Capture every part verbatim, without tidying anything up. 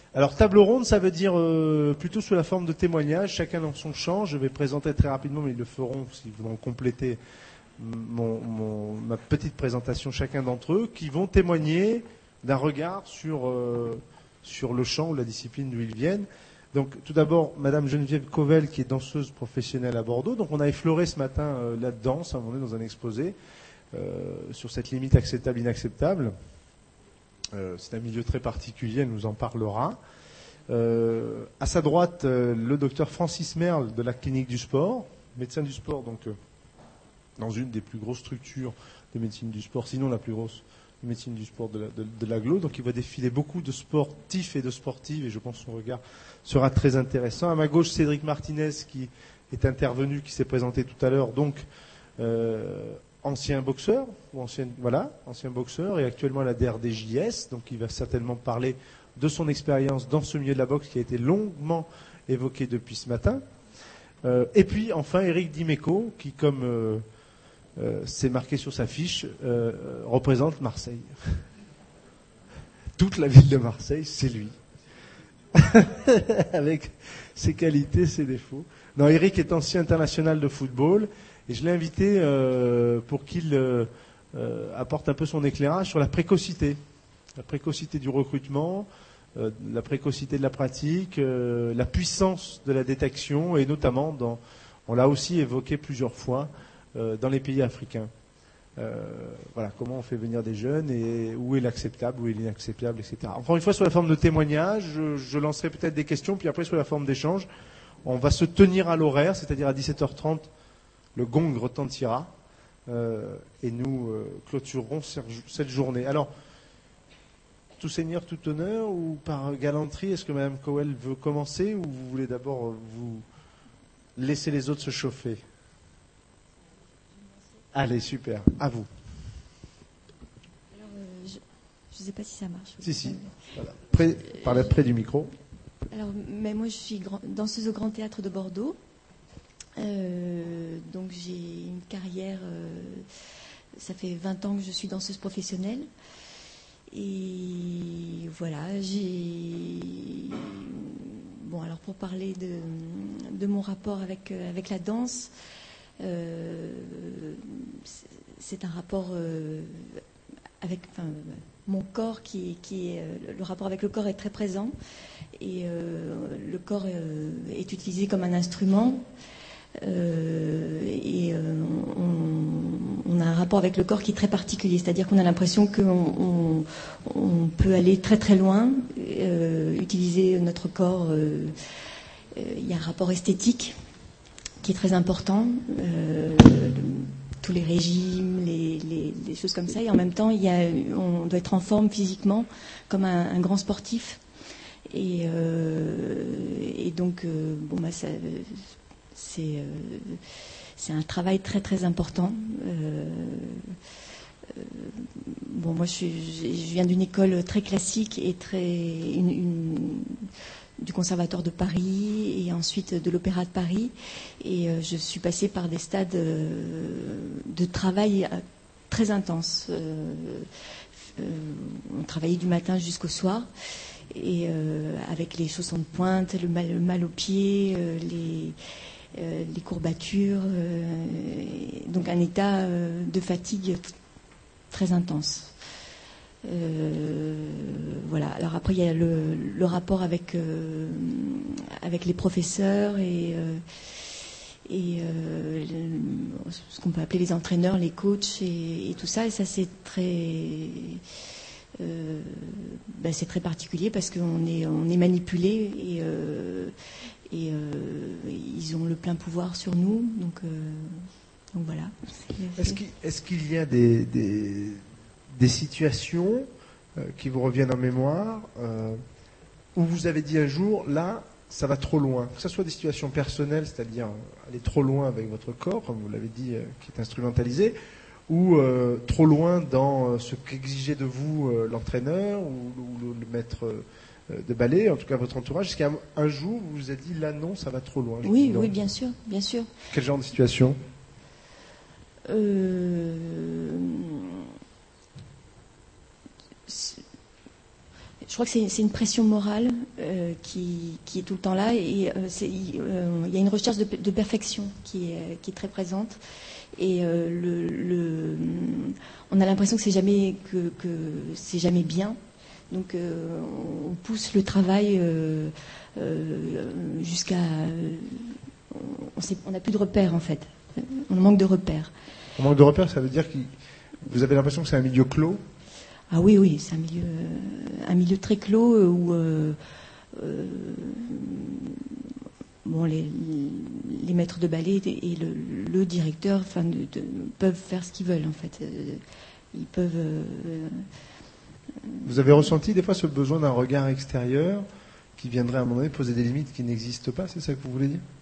Alors, table ronde, ça veut dire euh, plutôt sous la forme de témoignages, chacun dans son champ. Je vais présenter très rapidement, mais ils le feront s'ils voudront compléter mon, mon, ma petite présentation, chacun d'entre eux, qui vont témoigner d'un regard sur, euh, sur le champ ou la discipline d'où ils viennent. Donc, tout d'abord, Madame Geneviève Covel, qui est danseuse professionnelle à Bordeaux. Donc, on a effleuré ce matin euh, la danse, hein, on est dans un exposé, euh, sur cette limite acceptable-inacceptable. Euh, c'est un milieu très particulier, elle nous en parlera. Euh, à sa droite, euh, le docteur Francis Merle de la clinique du sport, médecin du sport, donc euh, dans une des plus grosses structures de médecine du sport, sinon la plus grosse médecine du sport de, la, de, de l'agglo. Donc il va défiler beaucoup de sportifs et de sportives, et je pense que son regard sera très intéressant. À ma gauche, Cédric Martinez, qui est intervenu, qui s'est présenté tout à l'heure, donc euh, ancien boxeur, ou ancien, voilà, ancien boxeur, et actuellement à la D R D J S, donc il va certainement parler de son expérience dans ce milieu de la boxe qui a été longuement évoqué depuis ce matin. Euh, et puis enfin Éric Dimeco, qui comme euh, euh, c'est marqué sur sa fiche, euh, représente Marseille. Toute la ville de Marseille, c'est lui. Avec ses qualités, ses défauts. Non, Éric est ancien international de football, et je l'ai invité euh, pour qu'il euh, euh, apporte un peu son éclairage sur la précocité. La précocité du recrutement, euh, la précocité de la pratique, euh, la puissance de la détection, et notamment, dans, on l'a aussi évoqué plusieurs fois, euh, dans les pays africains. Euh, voilà, comment on fait venir des jeunes et où est l'acceptable, où est l'inacceptable, et cetera. Encore une fois, sous la forme de témoignage, je, je lancerai peut-être des questions, puis après, sous la forme d'échange, on va se tenir à l'horaire, c'est-à-dire à dix-sept heures trente, le gong retentira, euh, et nous euh, clôturerons cette journée. Alors, tout seigneur, tout honneur, ou par galanterie, est-ce que Mme Cowell veut commencer, ou vous voulez d'abord vous laisser les autres se chauffer? Allez, super, à vous. Alors, euh, je ne sais pas si ça marche. Si, si, voilà. Près, par près du micro. Alors, mais moi, je suis grand, danseuse au Grand Théâtre de Bordeaux. Euh, donc, j'ai une carrière, euh, ça fait vingt ans que je suis danseuse professionnelle. Et voilà, j'ai... Bon, alors pour parler de, de mon rapport avec, avec la danse, euh, c'est un rapport euh, avec... Enfin, mon corps qui, qui est... Le rapport avec le corps est très présent. Et euh, le corps euh, est utilisé comme un instrument. Euh, et euh, on, on a un rapport avec le corps qui est très particulier, c'est-à-dire qu'on a l'impression qu'on on, on peut aller très très loin, euh, utiliser notre corps. Euh, euh, il y a un rapport esthétique qui est très important, euh, tous les régimes, les, les, les choses comme ça, et en même temps, il y a, on doit être en forme physiquement comme un, un grand sportif. Et, euh, et donc, euh, bon, bah, ça. C'est, euh, c'est un travail très très important. Euh, euh, bon, moi je, suis, je viens d'une école très classique et très une, une, du Conservatoire de Paris et ensuite de l'Opéra de Paris. Et euh, je suis passée par des stades euh, de travail très intenses. Euh, euh, on travaillait du matin jusqu'au soir. Et euh, avec les chaussons de pointe, le mal, le mal aux pieds, euh, les Euh, les courbatures, euh, donc un état euh, de fatigue très intense. Euh, voilà. Alors après, il y a le, le rapport avec euh, avec les professeurs et euh, et euh, le, ce qu'on peut appeler les entraîneurs, les coachs et, et tout ça. Et ça, c'est très euh, ben, c'est très particulier parce qu'on est on est manipulé et euh, Et euh, ils ont le plein pouvoir sur nous, donc, euh, donc voilà. Est-ce qu'il, est-ce qu'il y a des, des, des situations euh, qui vous reviennent en mémoire euh, où vous avez dit un jour, là, ça va trop loin, que ce soit des situations personnelles, c'est-à-dire aller trop loin avec votre corps, comme vous l'avez dit, euh, qui est instrumentalisé, ou euh, trop loin dans ce qu'exigeait de vous euh, l'entraîneur ou, ou le, le maître euh, de ballet, en tout cas votre entourage, est-ce qu'un un jour vous vous êtes dit là non, ça va trop loin? Oui, oui, bien sûr, bien sûr. Quel genre de situation? euh, je crois que c'est, c'est une pression morale euh, qui, qui est tout le temps là, et euh, c'est, euh, il y a une recherche de, de perfection qui est, qui est très présente, et euh, le, le, on a l'impression que c'est jamais que, que c'est jamais bien, donc euh, on pousse le travail euh, euh, jusqu'à, on n'a plus de repères en fait, on manque de repères. On manque de repères, ça veut dire que vous avez l'impression que c'est un milieu clos? Ah oui, oui, c'est un milieu, un milieu très clos où euh, euh, bon, les, les maîtres de ballet et le, le directeur, enfin, de, de, peuvent faire ce qu'ils veulent en fait. Ils peuvent. Euh, Vous avez ressenti des fois ce besoin d'un regard extérieur qui viendrait à un moment donné poser des limites qui n'existent pas, c'est ça que vous voulez dire?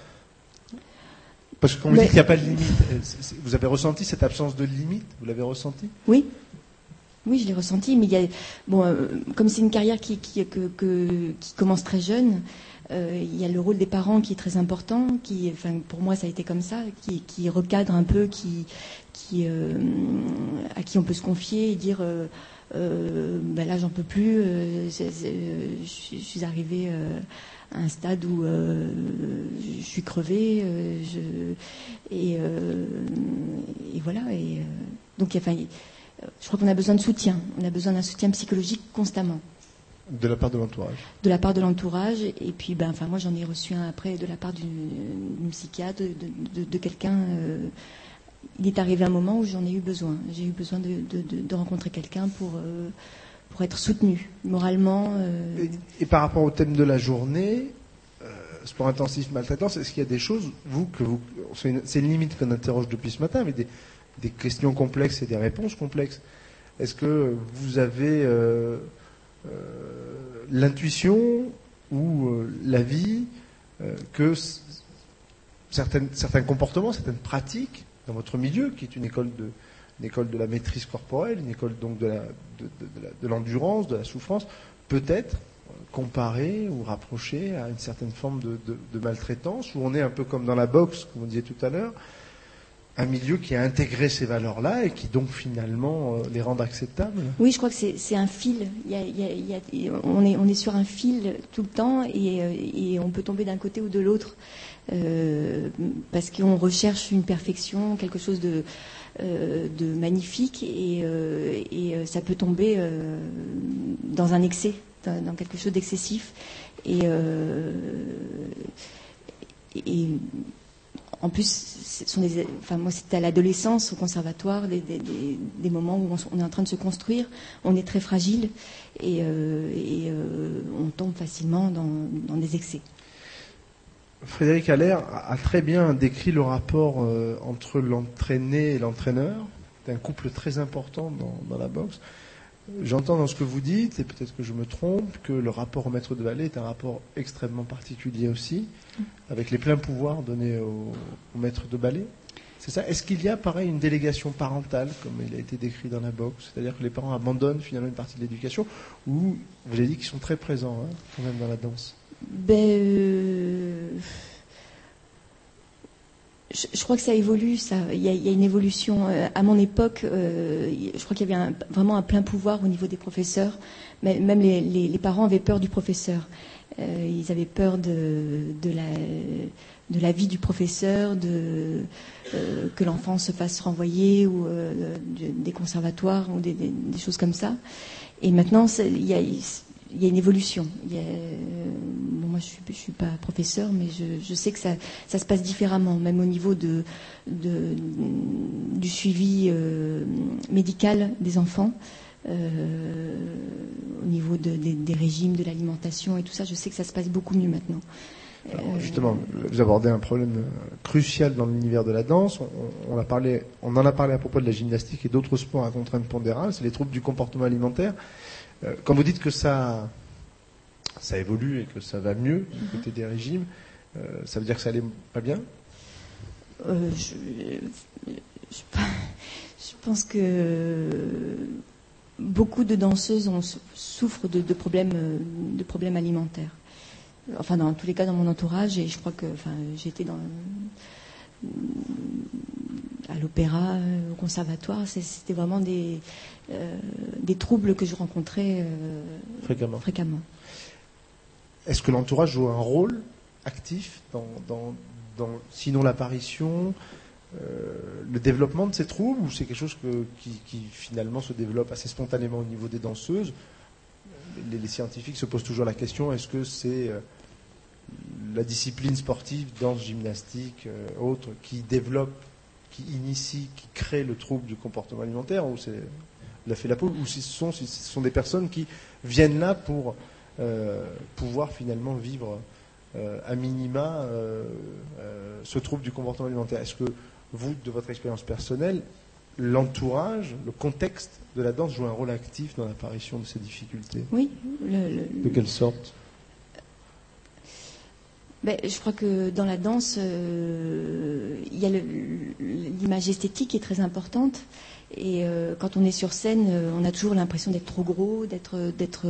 Parce qu'on vous dit qu'il n'y a pas de limite. Vous avez ressenti cette absence de limite? Vous l'avez ressenti? Oui. Oui, je l'ai ressenti, mais il y a, bon, euh, comme c'est une carrière qui, qui, que, que, qui commence très jeune, euh, il y a le rôle des parents qui est très important, qui, enfin, pour moi ça a été comme ça, qui, qui recadre un peu, qui, qui, euh, à qui on peut se confier et dire, euh, euh, ben là j'en peux plus, euh, c'est, c'est, je, je suis arrivée euh, à un stade où euh, je suis crevée, euh, je, et, euh, et voilà, et euh, donc enfin. Je crois qu'on a besoin de soutien. On a besoin d'un soutien psychologique constamment. De la part de l'entourage. De la part de l'entourage. Et puis, ben, enfin, moi, j'en ai reçu un après de la part d'une, d'une psychiatre, de, de, de quelqu'un. Euh, il est arrivé un moment où j'en ai eu besoin. J'ai eu besoin de, de, de, de rencontrer quelqu'un pour, euh, pour être soutenu moralement. Euh... Et, et par rapport au thème de la journée, euh, sport intensif, maltraitance, est-ce qu'il y a des choses, vous, que vous. C'est une, c'est une limite qu'on interroge depuis ce matin, mais des. des questions complexes et des réponses complexes. Est-ce que vous avez euh, euh, l'intuition ou euh, l'avis euh, que c- certaines, certains comportements, certaines pratiques dans votre milieu, qui est une école de, une école de la maîtrise corporelle, une école donc de, la, de, de, de, la, de l'endurance, de la souffrance, peut-être comparée ou rapprochée à une certaine forme de, de, de maltraitance, où on est un peu comme dans la boxe, comme on disait tout à l'heure, un milieu qui a intégré ces valeurs-là et qui donc finalement euh, les rend acceptables? Oui, je crois que c'est, c'est un fil. Il y a, il y a, il y a, on, est, on est sur un fil tout le temps et, et on peut tomber d'un côté ou de l'autre euh, parce qu'on recherche une perfection, quelque chose de, euh, de magnifique et, euh, et ça peut tomber euh, dans un excès, dans, dans quelque chose d'excessif. Et, euh, et en plus, ce sont des, enfin, moi, c'était à l'adolescence, au conservatoire, des, des, des, des moments où on, on est en train de se construire, on est très fragile et, euh, et euh, on tombe facilement dans, dans des excès. Frédéric Allaire a très bien décrit le rapport euh, entre l'entraîné et l'entraîneur. C'est un couple très important dans, dans la boxe. J'entends dans ce que vous dites, et peut-être que je me trompe, que le rapport au maître de ballet est un rapport extrêmement particulier aussi, avec les pleins pouvoirs donnés au, au maître de ballet. C'est ça? Est-ce qu'il y a, pareil, une délégation parentale, comme il a été décrit dans la boxe? C'est-à-dire que les parents abandonnent finalement une partie de l'éducation, ou, vous avez dit qu'ils sont très présents, hein, quand même, dans la danse? Ben... Euh... Je, je crois que ça évolue, ça. Il y a, il y a une évolution. Euh, à mon époque, euh, je crois qu'il y avait un, vraiment un plein pouvoir au niveau des professeurs. Mais, même les, les, les parents avaient peur du professeur. Euh, ils avaient peur de, de, la, de la vie du professeur, de, euh, que l'enfant se fasse renvoyer ou euh, de, des conservatoires ou des, des, des choses comme ça. Et maintenant, il y a... Il y a une évolution. Il y a, euh, bon, moi, je suis, je suis pas professeur, mais je, je sais que ça, ça se passe différemment, même au niveau de, de, du suivi euh, médical des enfants, euh, au niveau de, de, des régimes, de l'alimentation et tout ça. Je sais que ça se passe beaucoup mieux maintenant. Alors, justement, vous abordez un problème crucial dans l'univers de la danse. On, on, a parlé, on en a parlé à propos de la gymnastique et d'autres sports à contrainte pondérale. C'est les troubles du comportement alimentaire. Quand vous dites que ça, ça évolue et que ça va mieux du côté des régimes, euh, ça veut dire que ça allait pas bien? euh, je, je, je pense que beaucoup de danseuses ont, souffrent de, de, problèmes, de problèmes alimentaires. Enfin, dans tous les cas, dans mon entourage, et je crois que, enfin, j'étais dans... à l'opéra, euh, au conservatoire. C'est, c'était vraiment des, euh, des troubles que je rencontrais euh, fréquemment. fréquemment. Est-ce que l'entourage joue un rôle actif dans, dans, dans sinon l'apparition, euh, le développement de ces troubles, ou c'est quelque chose que, qui, qui finalement se développe assez spontanément au niveau des danseuses? Les, les scientifiques se posent toujours la question, est-ce que c'est euh, la discipline sportive, danse, gymnastique, euh, autre, qui développe, qui initie, qui crée le trouble du comportement alimentaire, ou c'est la fait la peau, ou ce sont, ce sont des personnes qui viennent là pour euh, pouvoir finalement vivre euh, à minima euh, euh, ce trouble du comportement alimentaire? Est-ce que vous, de votre expérience personnelle, l'entourage, le contexte de la danse joue un rôle actif dans l'apparition de ces difficultés? Oui. Le, le, de quelle sorte? Ben, je crois que dans la danse, euh, il y a le, l'image esthétique qui est très importante. Et euh, quand on est sur scène, euh, on a toujours l'impression d'être trop gros, d'être, d'être,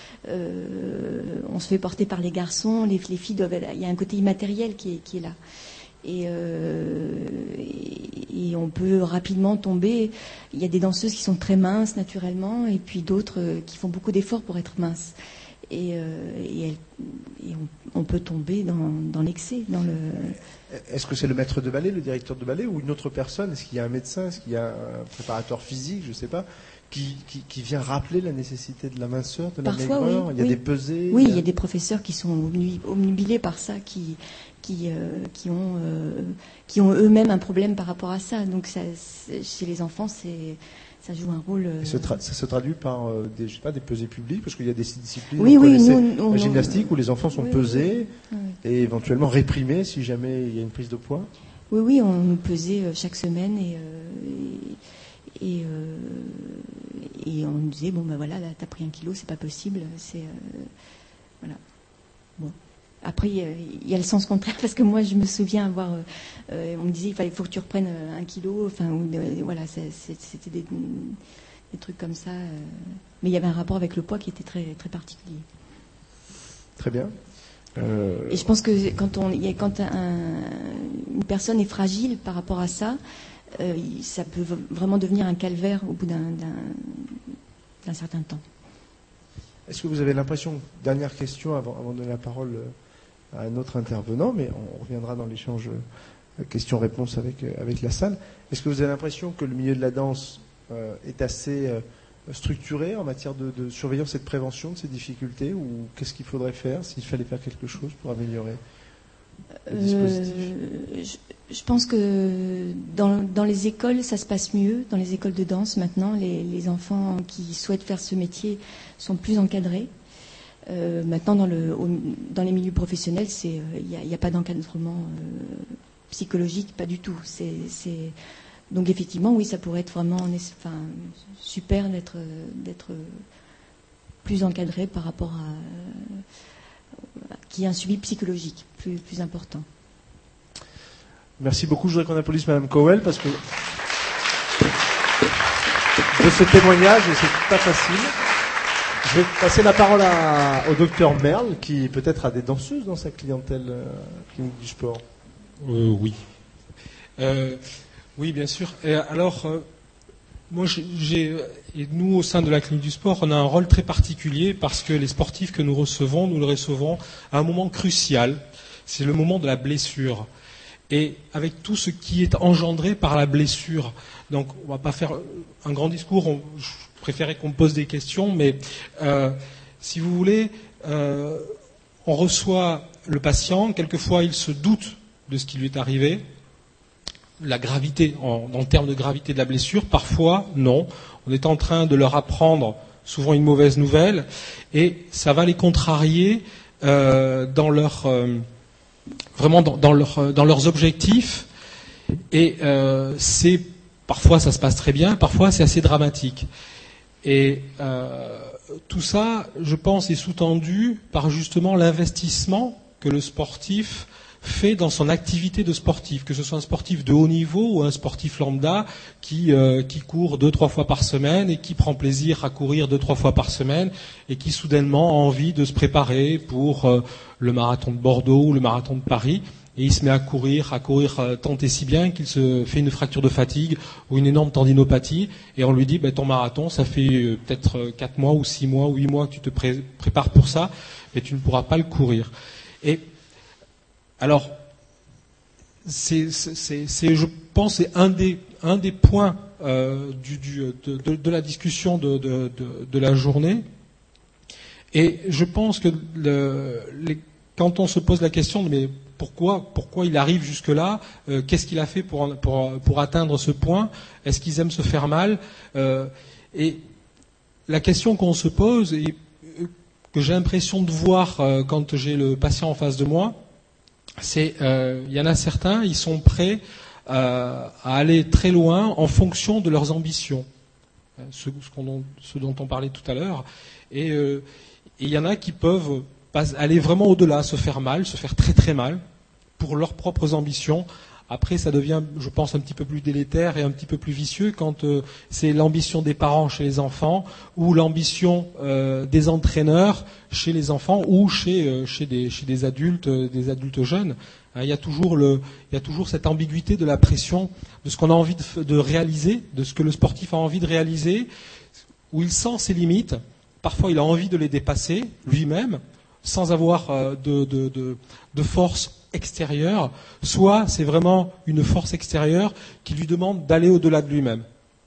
euh, on se fait porter par les garçons. Les, les filles doivent, il y a un côté immatériel qui est, qui est là. Et, euh, et, et on peut rapidement tomber. Il y a des danseuses qui sont très minces naturellement, et puis d'autres euh, qui font beaucoup d'efforts pour être minces. Et, euh, et, elle, et on, on peut tomber dans, dans l'excès. Dans le... Est-ce que c'est le maître de ballet, le directeur de ballet, ou une autre personne? Est-ce qu'il y a un médecin? Est-ce qu'il y a un préparateur physique? Je ne sais pas. Qui, qui, qui vient rappeler la nécessité de la minceur, de la Parfois, maigreur? oui, il y a oui. des pesées? Oui, il y a... il y a des professeurs qui sont omnubilés par ça, qui, qui, euh, qui, ont, euh, qui ont eux-mêmes un problème par rapport à ça. Donc ça, chez les enfants, c'est... ça joue un rôle. Euh... Ça, tra- ça se traduit par euh, des, je sais pas, des pesées publiques, parce qu'il y a des disciplines, oui, on oui, connaissait nous, nous, la gymnastique nous, où les enfants sont oui, pesés oui, oui. et éventuellement réprimés si jamais il y a une prise de poids. Oui, oui, on nous pesait chaque semaine et, euh, et, et, euh, et on nous disait bon ben voilà, là t'as pris un kilo, c'est pas possible, c'est euh, voilà. Bon. Après, il y a le sens contraire, parce que moi, je me souviens avoir... Euh, on me disait, il fallait, faut que tu reprennes un kilo. Enfin, ou, euh, voilà, c'est, c'est, c'était des, des trucs comme ça. Euh, mais il y avait un rapport avec le poids qui était très, très particulier. Très bien. Euh... Et je pense que quand, on, y a, quand un, une personne est fragile par rapport à ça, euh, ça peut vraiment devenir un calvaire au bout d'un, d'un, d'un certain temps. Est-ce que vous avez l'impression, dernière question avant, avant de donner la parole à un autre intervenant, mais on reviendra dans l'échange questions-réponses avec, avec la salle, est-ce que vous avez l'impression que le milieu de la danse euh, est assez euh, structuré en matière de, de surveillance et de prévention de ces difficultés, ou qu'est-ce qu'il faudrait faire, s'il fallait faire quelque chose pour améliorer le dispositif? euh, je, je pense que dans, dans les écoles, ça se passe mieux. Dans les écoles de danse, maintenant, les, les enfants qui souhaitent faire ce métier sont plus encadrés. Euh, maintenant, dans, le, au, dans les milieux professionnels, il n'y a, y a pas d'encadrement euh, psychologique, pas du tout. C'est, c'est... Donc effectivement, oui, ça pourrait être vraiment enfin, super d'être, d'être plus encadré par rapport à... qu'il y ait un suivi psychologique plus, plus important. Merci beaucoup. Je voudrais qu'on applaudisse Madame Cowell, parce que de ce témoignage, et c'est pas facile. Je vais passer la parole à, au docteur Merle, qui peut-être a des danseuses dans sa clientèle euh, clinique du sport. Euh, oui. Euh, oui, bien sûr. Et alors, euh, moi, j'ai, et nous, au sein de la clinique du sport, on a un rôle très particulier, parce que les sportifs que nous recevons, nous les recevons à un moment crucial. C'est le moment de la blessure. Et avec tout ce qui est engendré par la blessure. Donc, on ne va pas faire un grand discours. On, je préférais qu'on me pose des questions, mais euh, si vous voulez, euh, on reçoit le patient. Quelquefois, il se doute de ce qui lui est arrivé. La gravité, en, en termes de gravité de la blessure, parfois, non. On est en train de leur apprendre souvent une mauvaise nouvelle, et ça va les contrarier euh, dans leur... Euh, vraiment dans, dans, leur, dans leurs objectifs, et euh, c'est parfois ça se passe très bien, parfois c'est assez dramatique. Et euh, tout ça, je pense, est sous-tendu par justement l'investissement que le sportif fait dans son activité de sportif, que ce soit un sportif de haut niveau ou un sportif lambda qui, euh, qui court deux, trois fois par semaine et qui prend plaisir à courir deux, trois fois par semaine et qui soudainement a envie de se préparer pour euh, le marathon de Bordeaux ou le marathon de Paris. et il se met à courir, à courir euh, tant et si bien qu'il se fait une fracture de fatigue ou une énorme tendinopathie, et on lui dit ben, ton marathon, ça fait euh, peut-être euh, quatre mois ou six mois ou huit mois que tu te pré- prépares pour ça, mais tu ne pourras pas le courir. Et alors, c'est, c'est, c'est, je pense, c'est un des, un des points euh, du, du, de, de, de la discussion de, de, de, de la journée. Et je pense que le, les, quand on se pose la question de mais pourquoi, pourquoi il arrive jusque-là, euh, qu'est-ce qu'il a fait pour, pour, pour atteindre ce point, est-ce qu'ils aiment se faire mal, euh, et la question qu'on se pose, et que j'ai l'impression de voir euh, quand j'ai le patient en face de moi, c'est euh, il y en a certains, ils sont prêts euh, à aller très loin en fonction de leurs ambitions, ce, ce, qu'on, ce dont on parlait tout à l'heure, et euh, il y en a qui peuvent pas aller vraiment au-delà, se faire mal, se faire très très mal pour leurs propres ambitions. Après, ça devient, je pense, un petit peu plus délétère et un petit peu plus vicieux quand euh, c'est l'ambition des parents chez les enfants ou l'ambition euh, des entraîneurs chez les enfants ou chez, euh, chez, des, chez des adultes, euh, des adultes jeunes. Hein, il y a toujours le, il y a toujours cette ambiguïté de la pression, de ce qu'on a envie de, de réaliser, de ce que le sportif a envie de réaliser, où il sent ses limites. Parfois, il a envie de les dépasser lui-même, sans avoir euh, de, de, de, de force extérieure, soit c'est vraiment une force extérieure qui lui demande d'aller au-delà de lui-même.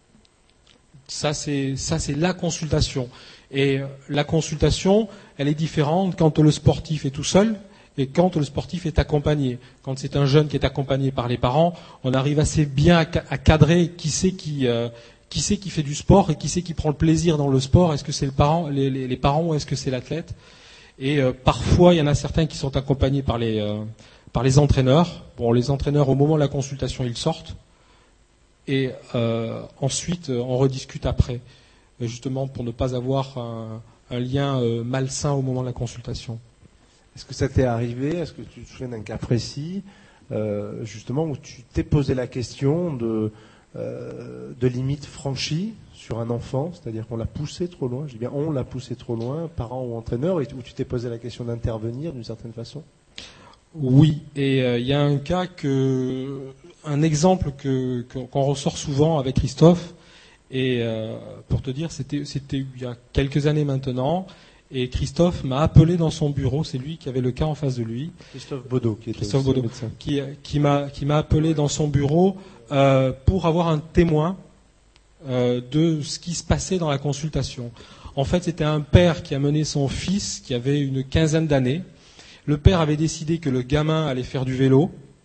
Ça, c'est, ça, c'est la consultation. Et la consultation, elle est différente quand le sportif est tout seul et quand le sportif est accompagné. Quand c'est un jeune qui est accompagné par les parents, on arrive assez bien à, à cadrer qui c'est qui... Euh, Qui c'est qui fait du sport et qui c'est qui prend le plaisir dans le sport? Est-ce que c'est le parent, les, les, les parents ou est-ce que c'est l'athlète? Et euh, parfois, il y en a certains qui sont accompagnés par les, euh, par les entraîneurs. Bon, les entraîneurs, au moment de la consultation, ils sortent. Et euh, ensuite, on rediscute après, justement pour ne pas avoir un, un lien euh, malsain au moment de la consultation. Est-ce que ça t'est arrivé? Est-ce que tu te souviens d'un cas précis, euh, justement, où tu t'es posé la question de... Euh, de limites franchies sur un enfant, c'est-à-dire qu'on l'a poussé trop loin, je dis bien on l'a poussé trop loin, parents ou entraîneurs, et où tu t'es posé la question d'intervenir d'une certaine façon? Oui, et il euh, y a un cas que, un exemple que, que, qu'on ressort souvent avec Christophe, et euh, pour te dire, c'était, c'était il y a quelques années maintenant, et Christophe m'a appelé dans son bureau, c'est lui qui avait le cas en face de lui. Christophe Baudot, qui était Christophe aussi Baudot, médecin. Qui, qui, m'a, qui m'a appelé dans son bureau euh, pour avoir un témoin euh, de ce qui se passait dans la consultation. En fait, c'était un père qui a mené son fils, qui avait une quinzaine d'années. Le père avait décidé que le gamin allait faire du vélo,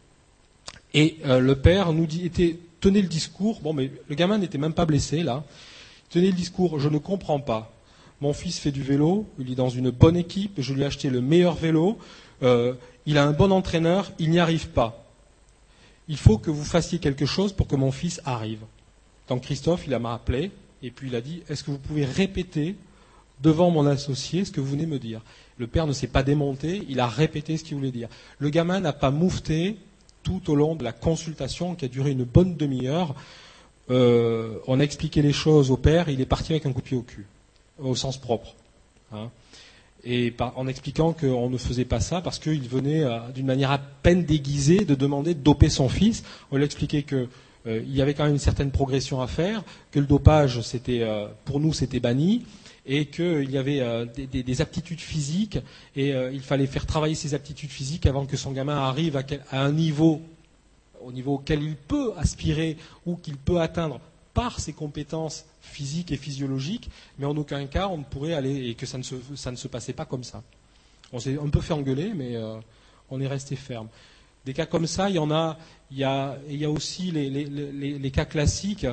et euh, le père nous dit, était, tenait le discours, bon mais le gamin n'était même pas blessé là, tenait le discours, je ne comprends pas. Mon fils fait du vélo, il est dans une bonne équipe, je lui ai acheté le meilleur vélo, euh, il a un bon entraîneur, il n'y arrive pas. Il faut que vous fassiez quelque chose pour que mon fils arrive. Donc Christophe, il m'a appelé, et puis il a dit, est-ce que vous pouvez répéter devant mon associé ce que vous venez me dire? Le père ne s'est pas démonté, il a répété ce qu'il voulait dire. Le gamin n'a pas moufté tout au long de la consultation qui a duré une bonne demi-heure. Euh, on a expliqué les choses au père, il est parti avec un coup de pied au cul. Au sens propre, hein. Et par, en expliquant qu'on ne faisait pas ça parce qu'il venait euh, d'une manière à peine déguisée de demander de doper son fils. On lui a expliqué qu'il euh, y avait quand même une certaine progression à faire, que le dopage, c'était, euh, pour nous, c'était banni, et qu'il y avait euh, des, des, des aptitudes physiques, et euh, il fallait faire travailler ces aptitudes physiques avant que son gamin arrive à, quel, à un niveau, au niveau auquel il peut aspirer ou qu'il peut atteindre par ses compétences physiques et physiologiques, mais en aucun cas on ne pourrait aller, et que ça ne se, ça ne se passait pas comme ça. On s'est un peu fait engueuler, mais euh, on est resté ferme. Des cas comme ça, il y en a, il y a, il y a aussi les, les, les, les cas classiques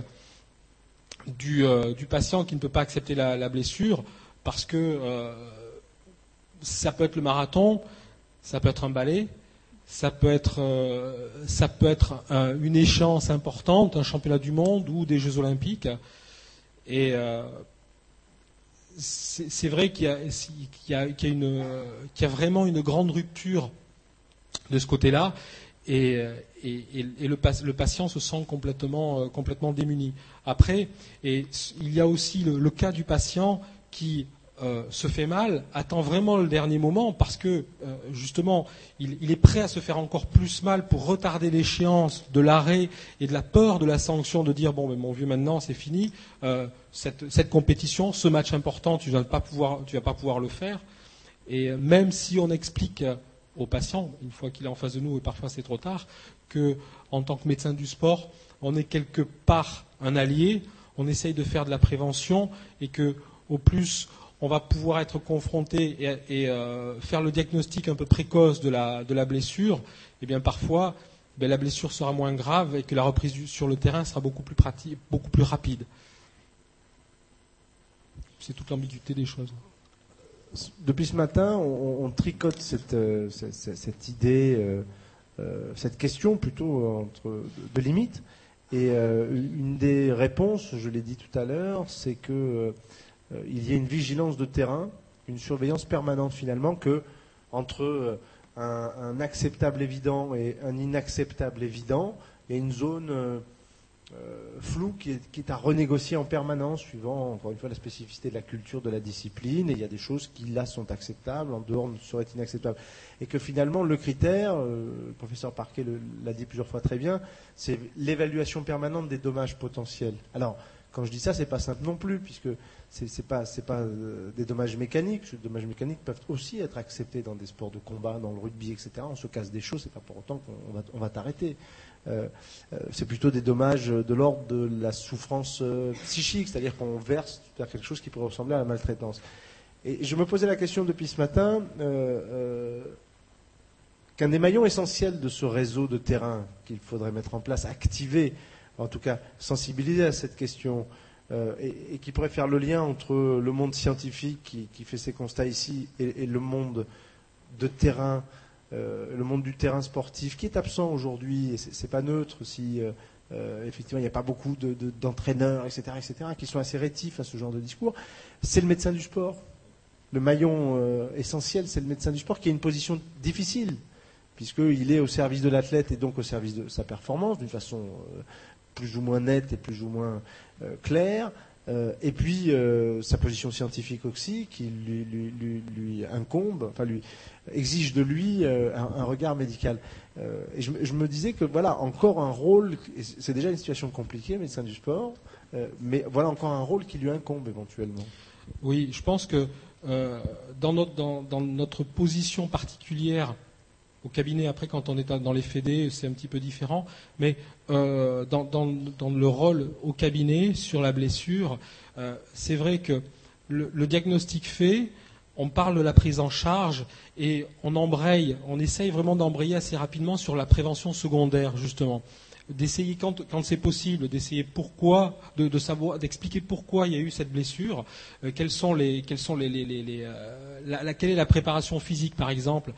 du, euh, du patient qui ne peut pas accepter la, la blessure, parce que euh, ça peut être le marathon, ça peut être un ballet, ça peut être, euh, ça peut être un, une échéance importante, un championnat du monde ou des Jeux olympiques. Et euh, c'est, c'est vrai qu'il y a, qu'il y a, qu'il y a une, qu'il y a vraiment une grande rupture de ce côté-là, et, et, et le, le patient se sent complètement, complètement démuni. Après, et il y a aussi le, le cas du patient qui euh, se fait mal, attend vraiment le dernier moment parce que, euh, justement, il, il est prêt à se faire encore plus mal pour retarder l'échéance de l'arrêt et de la peur de la sanction, de dire, bon, mais mon vieux, maintenant, c'est fini, euh, cette, cette compétition, ce match important, tu ne vas pas pouvoir, tu vas pas pouvoir le faire. Et même si on explique au patient, une fois qu'il est en face de nous, et parfois c'est trop tard, que en tant que médecin du sport, on est quelque part un allié, on essaye de faire de la prévention et que, au plus, on va pouvoir être confronté et, et euh, faire le diagnostic un peu précoce de la, de la blessure, et bien parfois, ben, la blessure sera moins grave et que la reprise du, sur le terrain sera beaucoup plus pratique, beaucoup plus rapide. C'est toute l'ambiguïté des choses. Depuis ce matin, on, on tricote cette, euh, cette, cette idée, euh, euh, cette question plutôt entre, de, de limite. Et euh, une des réponses, je l'ai dit tout à l'heure, c'est que euh, il y a une vigilance de terrain, une surveillance permanente finalement, que entre un, un acceptable évident et un inacceptable évident, il y a une zone euh, euh, floue qui est, qui est à renégocier en permanence, suivant encore une fois la spécificité de la culture, de la discipline, et il y a des choses qui là sont acceptables, en dehors seraient inacceptables. Et que finalement le critère, euh, le professeur Parquet le, l'a dit plusieurs fois très bien, c'est l'évaluation permanente des dommages potentiels. Alors, quand je dis ça, c'est pas simple non plus, puisque c'est, c'est pas, c'est pas euh, des dommages mécaniques. Les dommages mécaniques peuvent aussi être acceptés dans des sports de combat, dans le rugby, et cetera. On se casse des choses, c'est pas pour autant qu'on va, on va t'arrêter. Euh, euh, c'est plutôt des dommages de l'ordre de la souffrance euh, psychique, c'est-à-dire qu'on verse vers quelque chose qui pourrait ressembler à la maltraitance. Et je me posais la question depuis ce matin euh, euh, qu'un des maillons essentiels de ce réseau de terrain qu'il faudrait mettre en place, activer, en tout cas sensibiliser à cette question, euh, et, et qui pourrait faire le lien entre le monde scientifique qui, qui fait ses constats ici et, et le monde de terrain, euh, le monde du terrain sportif qui est absent aujourd'hui, et c'est, c'est pas neutre si euh, euh, effectivement il n'y a pas beaucoup de, de, d'entraîneurs, et cetera, et cetera, qui sont assez rétifs à ce genre de discours. C'est le médecin du sport. Le maillon euh, essentiel, c'est le médecin du sport qui a une position difficile, puisqu'il est au service de l'athlète et donc au service de sa performance, d'une façon euh, plus ou moins nette et plus ou moins euh, claire, euh, et puis euh, sa position scientifique aussi, qui lui, lui, lui, lui incombe, enfin lui exige de lui euh, un, un regard médical. Euh, et je, je me disais que voilà, encore un rôle, c'est déjà une situation compliquée, médecin du sport, euh, mais voilà encore un rôle qui lui incombe éventuellement. Oui, je pense que euh, dans, notre, dans, dans notre position particulière, au cabinet, après, quand on est dans les fédés, c'est un petit peu différent. Mais euh, dans, dans, dans le rôle au cabinet, sur la blessure, euh, c'est vrai que le, le diagnostic fait, on parle de la prise en charge et on embraye, on essaye vraiment d'embrayer assez rapidement sur la prévention secondaire, justement. D'essayer, quand, quand c'est possible, d'essayer pourquoi, de, de savoir, d'expliquer pourquoi il y a eu cette blessure, euh, quelles sont les, quelles sont les, les, les, les euh, la, la, quelle est la préparation physique, par exemple,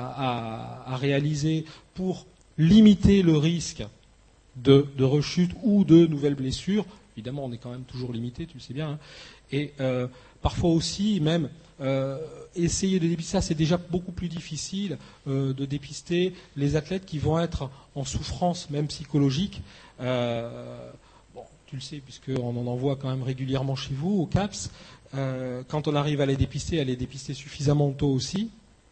à, à, à réaliser pour limiter le risque de, de rechute ou de nouvelles blessures. Évidemment, on est quand même toujours limité, tu le sais bien. Hein. Et euh, parfois aussi, même, euh, essayer de dépister, ça c'est déjà beaucoup plus difficile euh, de dépister les athlètes qui vont être en souffrance, même psychologique. Euh, bon, tu le sais, puisqu'on en envoie quand même régulièrement chez vous, au CAPS. Euh, quand on arrive à les dépister, à les dépister suffisamment tôt aussi.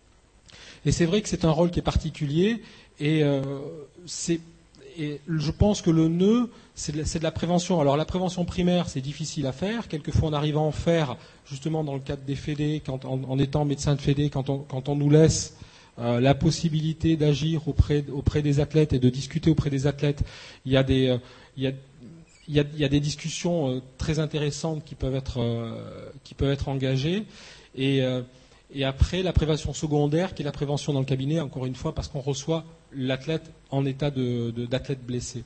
Et c'est vrai que c'est un rôle qui est particulier, et, euh, c'est, et je pense que le nœud, c'est de, la, c'est de la prévention. Alors la prévention primaire, c'est difficile à faire. Quelquefois, on arrive à en faire, justement dans le cadre des fédés, quand, en, en étant médecin de fédé, quand on, quand on nous laisse euh, la possibilité d'agir auprès, auprès des athlètes et de discuter auprès des athlètes. Il y a des, euh, il y a, il y a, il y a des discussions euh, très intéressantes qui peuvent être, euh, qui peuvent être engagées. Et, euh, et après, la prévention secondaire, qui est la prévention dans le cabinet, encore une fois, parce qu'on reçoit l'athlète en état de, de, d'athlète blessé.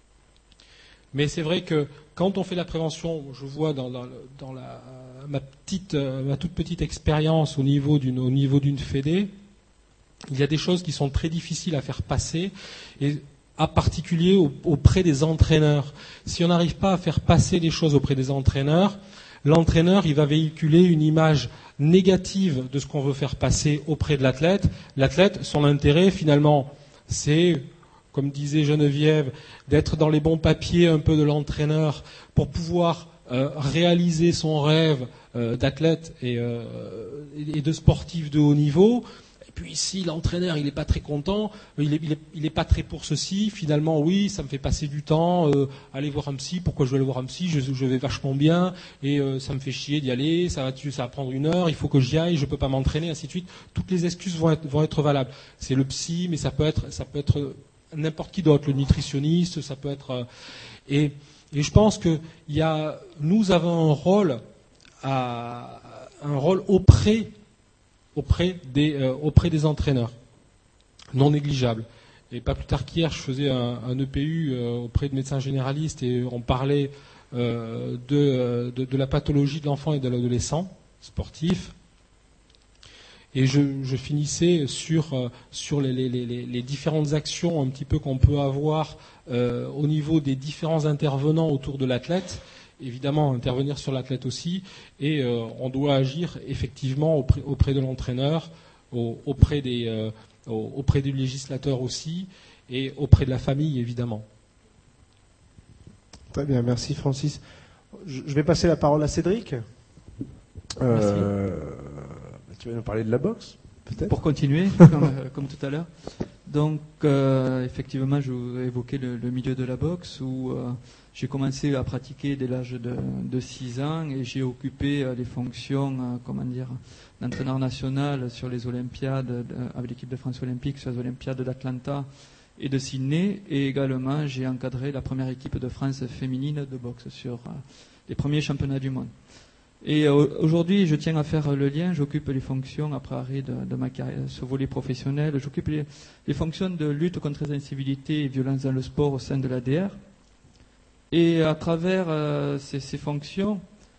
Mais c'est vrai que quand on fait la prévention, je vois dans, dans, dans la, ma, petite, ma toute petite expérience au niveau d'une, au niveau d'une fédé, il y a des choses qui sont très difficiles à faire passer, et en particulier auprès des entraîneurs. Si on n'arrive pas à faire passer les choses auprès des entraîneurs, l'entraîneur, il va véhiculer une image négative de ce qu'on veut faire passer auprès de l'athlète. L'athlète, son intérêt, finalement, c'est, comme disait Geneviève, d'être dans les bons papiers un peu de l'entraîneur pour pouvoir euh, réaliser son rêve euh, d'athlète et, euh, et de sportif de haut niveau. Et puis si l'entraîneur il n'est pas très content, il est, il, est, il est pas très pour ceci, finalement oui, ça me fait passer du temps, euh, aller voir un psy, pourquoi je vais aller voir un psy, je, je vais vachement bien, et euh, ça me fait chier d'y aller, ça va, ça va prendre une heure, il faut que j'y aille, je peux pas m'entraîner, ainsi de suite. Toutes les excuses vont être, vont être valables. C'est le psy, mais ça peut être, ça peut être n'importe qui d'autre, le nutritionniste, ça peut être... Euh, et, et je pense que il y a, nous avons un rôle, à, un rôle auprès auprès des, euh, auprès des entraîneurs, non négligeable. Et pas plus tard qu'hier, je faisais un, un E P U euh, auprès de médecins généralistes et on parlait euh, de, de, de la pathologie de l'enfant et de l'adolescent sportif. Et je, je finissais sur, euh, sur les, les, les, les différentes actions un petit peu qu'on peut avoir euh, au niveau des différents intervenants autour de l'athlète. Évidemment, intervenir sur l'athlète aussi, et euh, on doit agir effectivement auprès, auprès de l'entraîneur, au, auprès, des, euh, auprès du législateur aussi, et auprès de la famille, évidemment. Très bien, merci Francis. Je, je vais passer la parole à Cédric. Euh, tu vas nous parler de la boxe, peut-être ? Pour continuer, comme, euh, comme tout à l'heure. Donc, euh, effectivement, je vous ai évoqué le, le milieu de la boxe où euh, j'ai commencé à pratiquer dès l'âge de, de six ans et j'ai occupé euh, les fonctions, euh, comment dire, d'entraîneur national sur les Olympiades, de, avec l'équipe de France olympique sur les Olympiades d'Atlanta et de Sydney. Et également, j'ai encadré la première équipe de France féminine de boxe sur euh, les premiers championnats du monde. Et euh, aujourd'hui, je tiens à faire le lien. J'occupe les fonctions, après arrêt de, de ma carrière, ce volet professionnel, j'occupe les, les fonctions de lutte contre les incivilités et violences dans le sport au sein de l'A D R. Et à travers euh, ces, ces fonctions,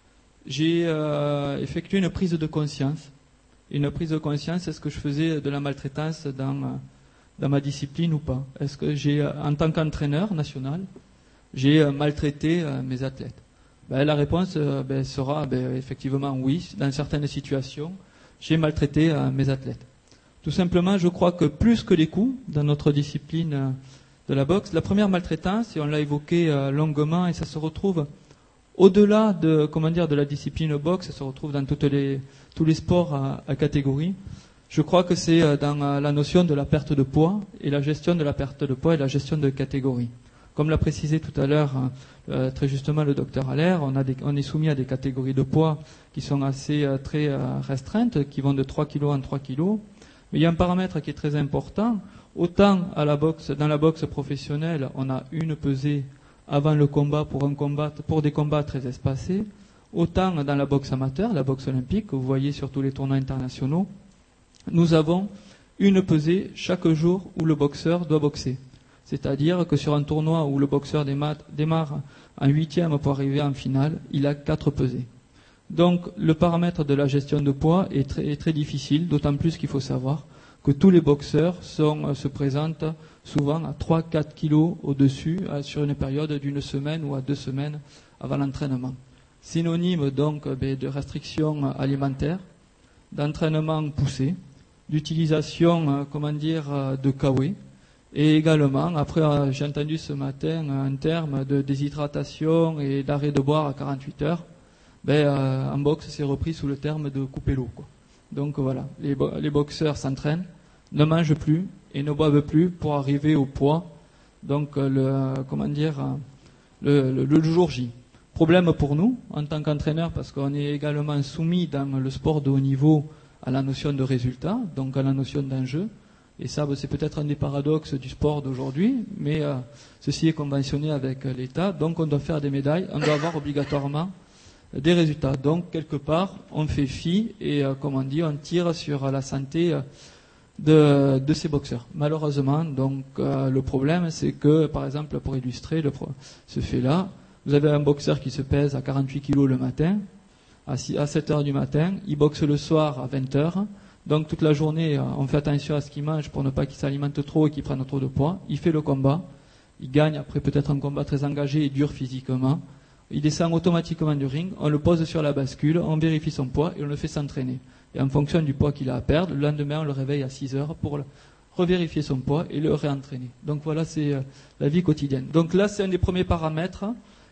j'ai euh, effectué une prise de conscience. Une prise de conscience, est-ce que je faisais de la maltraitance dans, dans ma discipline ou pas ? Est-ce que j'ai, en tant qu'entraîneur national, j'ai maltraité euh, mes athlètes ? Ben, la réponse euh, ben, sera ben, effectivement oui. Dans certaines situations, j'ai maltraité euh, mes athlètes. Tout simplement, je crois que plus que les coups, dans notre discipline euh, de la boxe, la première maltraitance, et on l'a évoqué euh, longuement, et ça se retrouve au-delà de, comment dire, de la discipline boxe, ça se retrouve dans toutes les, tous les sports à, à catégorie. Je crois que c'est euh, dans euh, la notion de la perte de poids, et la gestion de la perte de poids et la gestion de catégorie. Comme l'a précisé tout à l'heure euh, très justement le docteur Allaire, on, a des, on est soumis à des catégories de poids qui sont assez euh, très euh, restreintes, qui vont de trois kilos en trois kilos. Mais il y a un paramètre qui est très important. Autant à la boxe, dans la boxe professionnelle, on a une pesée avant le combat pour, un combat pour des combats très espacés. Autant dans la boxe amateur, la boxe olympique, que vous voyez sur tous les tournois internationaux, nous avons une pesée chaque jour où le boxeur doit boxer. C'est-à-dire que sur un tournoi où le boxeur démarre en huitième pour arriver en finale, il a quatre pesées. Donc le paramètre de la gestion de poids est très, est très difficile, d'autant plus qu'il faut savoir que tous les boxeurs sont, se présentent souvent à trois à quatre kilos au-dessus sur une période d'une semaine ou à deux semaines avant l'entraînement. Synonyme donc de restrictions alimentaires, d'entraînement poussé, d'utilisation, comment dire, de kawaii. Et également, après j'ai entendu ce matin un terme de déshydratation et d'arrêt de boire à quarante-huit heures, ben, euh, en boxe c'est repris sous le terme de couper l'eau, quoi. Donc voilà, les, bo- les boxeurs s'entraînent, ne mangent plus et ne boivent plus pour arriver au poids, donc le, comment dire, le, le, le jour J. Problème pour nous en tant qu'entraîneurs parce qu'on est également soumis dans le sport de haut niveau à la notion de résultat, donc à la notion d'enjeu. Et ça, c'est peut-être un des paradoxes du sport d'aujourd'hui, mais euh, ceci est conventionné avec l'État. Donc, on doit faire des médailles, on doit avoir obligatoirement des résultats. Donc, quelque part, on fait fi et, euh, comme on dit, on tire sur la santé de, de ces boxeurs. Malheureusement, donc, euh, le problème, c'est que, par exemple, pour illustrer le pro- ce fait-là, vous avez un boxeur qui se pèse à quarante-huit kilos le matin, à, six, à sept heures du matin, il boxe le soir à vingt heures. Donc toute la journée, on fait attention à ce qu'il mange pour ne pas qu'il s'alimente trop et qu'il prenne trop de poids. Il fait le combat, il gagne après peut-être un combat très engagé et dur physiquement. Il descend automatiquement du ring, on le pose sur la bascule, on vérifie son poids et on le fait s'entraîner. Et en fonction du poids qu'il a à perdre, le lendemain on le réveille à six heures pour revérifier son poids et le réentraîner. Donc voilà, c'est la vie quotidienne. Donc là, c'est un des premiers paramètres.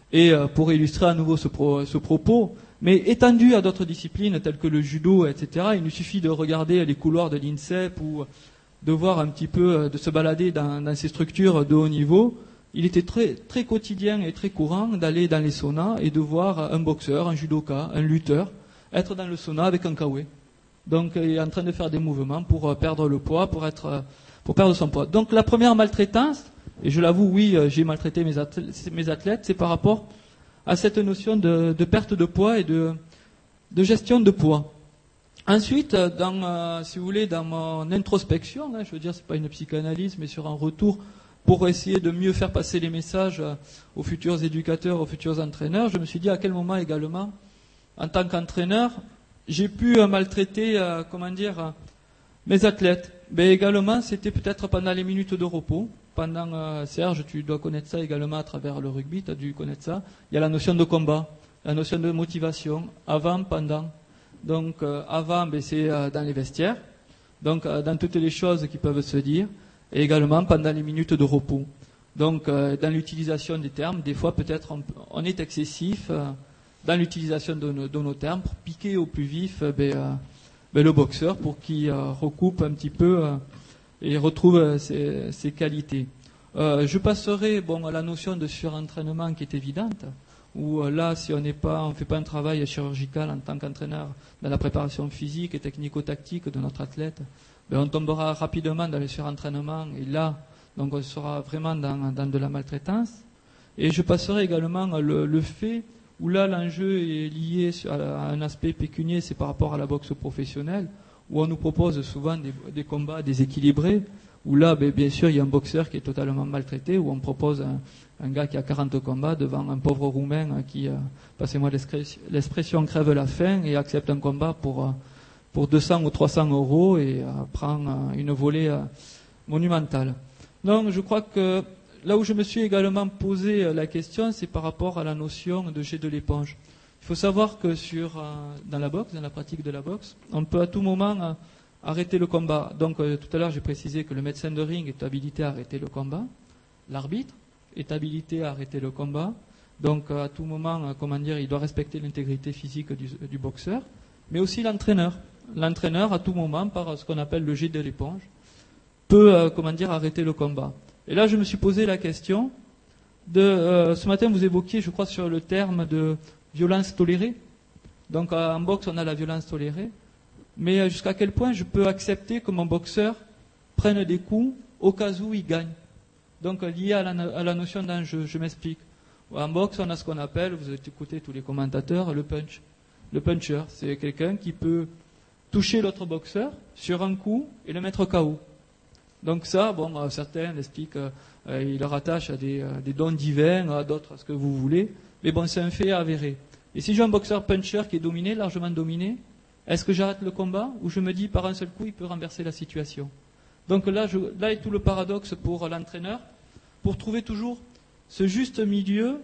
Et euh, pour illustrer à nouveau ce, pro, ce propos, mais étendu à d'autres disciplines telles que le judo, et cetera, il nous suffit de regarder les couloirs de l'INSEP ou de voir un petit peu, de se balader dans, dans ces structures de haut niveau. Il était très, très quotidien et très courant d'aller dans les saunas et de voir un boxeur, un judoka, un lutteur être dans le sauna avec un kawaii. Donc, il est en train de faire des mouvements pour perdre le poids, pour être, pour perdre son poids. Donc, la première maltraitance, et je l'avoue, oui, j'ai maltraité mes athlètes, mes athlètes, c'est par rapport à cette notion de, de perte de poids et de, de gestion de poids. Ensuite, dans, euh, si vous voulez, dans mon introspection, hein, je veux dire, c'est pas une psychanalyse, mais sur un retour pour essayer de mieux faire passer les messages aux futurs éducateurs, aux futurs entraîneurs, je me suis dit à quel moment également, en tant qu'entraîneur, j'ai pu euh, maltraiter, euh, comment dire, euh, mes athlètes. Mais également, c'était peut-être pendant les minutes de repos. Pendant, euh, Serge, tu dois connaître ça également à travers le rugby, tu as dû connaître ça. Il y a la notion de combat, la notion de motivation, avant, pendant. Donc, euh, avant, ben, c'est euh, dans les vestiaires, donc euh, dans toutes les choses qui peuvent se dire, et également pendant les minutes de repos. Donc, euh, dans l'utilisation des termes, des fois, peut-être, on, on est excessif euh, dans l'utilisation de, de nos termes pour piquer au plus vif euh, ben, euh, ben, le boxeur pour qu'il euh, recoupe un petit peu euh, et retrouve euh, ses, ses qualités. Euh, je passerai bon, à la notion de surentraînement qui est évidente, où euh, là, si on n'est pas, on ne fait pas un travail chirurgical en tant qu'entraîneur dans la préparation physique et technico-tactique de notre athlète, ben, on tombera rapidement dans le surentraînement et là, donc on sera vraiment dans, dans de la maltraitance. Et je passerai également le, le fait où là l'enjeu est lié à un aspect pécunier, c'est par rapport à la boxe professionnelle, où on nous propose souvent des, des combats déséquilibrés, où là, ben, bien sûr, il y a un boxeur qui est totalement maltraité, où on propose un, un gars qui a quarante combats devant un pauvre Roumain qui, euh, passez-moi l'expression, crève la faim et accepte un combat pour, euh, pour deux cents ou trois cents euros et euh, prend euh, une volée euh, monumentale. Donc, je crois que là où je me suis également posé la question, c'est par rapport à la notion de jet de l'éponge. Il faut savoir que sur, euh, dans la boxe, dans la pratique de la boxe, on peut à tout moment euh, arrêter le combat. Donc, euh, tout à l'heure, j'ai précisé que le médecin de ring est habilité à arrêter le combat. L'arbitre est habilité à arrêter le combat. Donc, euh, à tout moment, euh, comment dire, il doit respecter l'intégrité physique du, du boxeur. Mais aussi l'entraîneur. L'entraîneur, à tout moment, par ce qu'on appelle le jet de l'éponge, peut, euh, comment dire, arrêter le combat. Et là, je me suis posé la question de... Euh, ce matin, vous évoquiez, je crois, sur le terme de violence tolérée. Donc, euh, en boxe, on a la violence tolérée. Mais euh, jusqu'à quel point je peux accepter que mon boxeur prenne des coups au cas où il gagne. Donc, euh, lié à la, à la notion d'enjeu, je m'explique. En boxe, on a ce qu'on appelle, vous avez écouté tous les commentateurs, le punch. Le puncher, c'est quelqu'un qui peut toucher l'autre boxeur sur un coup et le mettre K O. Donc ça, bon, euh, certains l'expliquent, euh, euh, ils le rattachent à des, euh, des dons divins, à d'autres, à ce que vous voulez. Mais bon, c'est un fait avéré. Et si j'ai un boxeur puncher qui est dominé, largement dominé, est-ce que j'arrête le combat ou je me dis par un seul coup, il peut renverser la situation? Donc là, je, là est tout le paradoxe pour l'entraîneur, pour trouver toujours ce juste milieu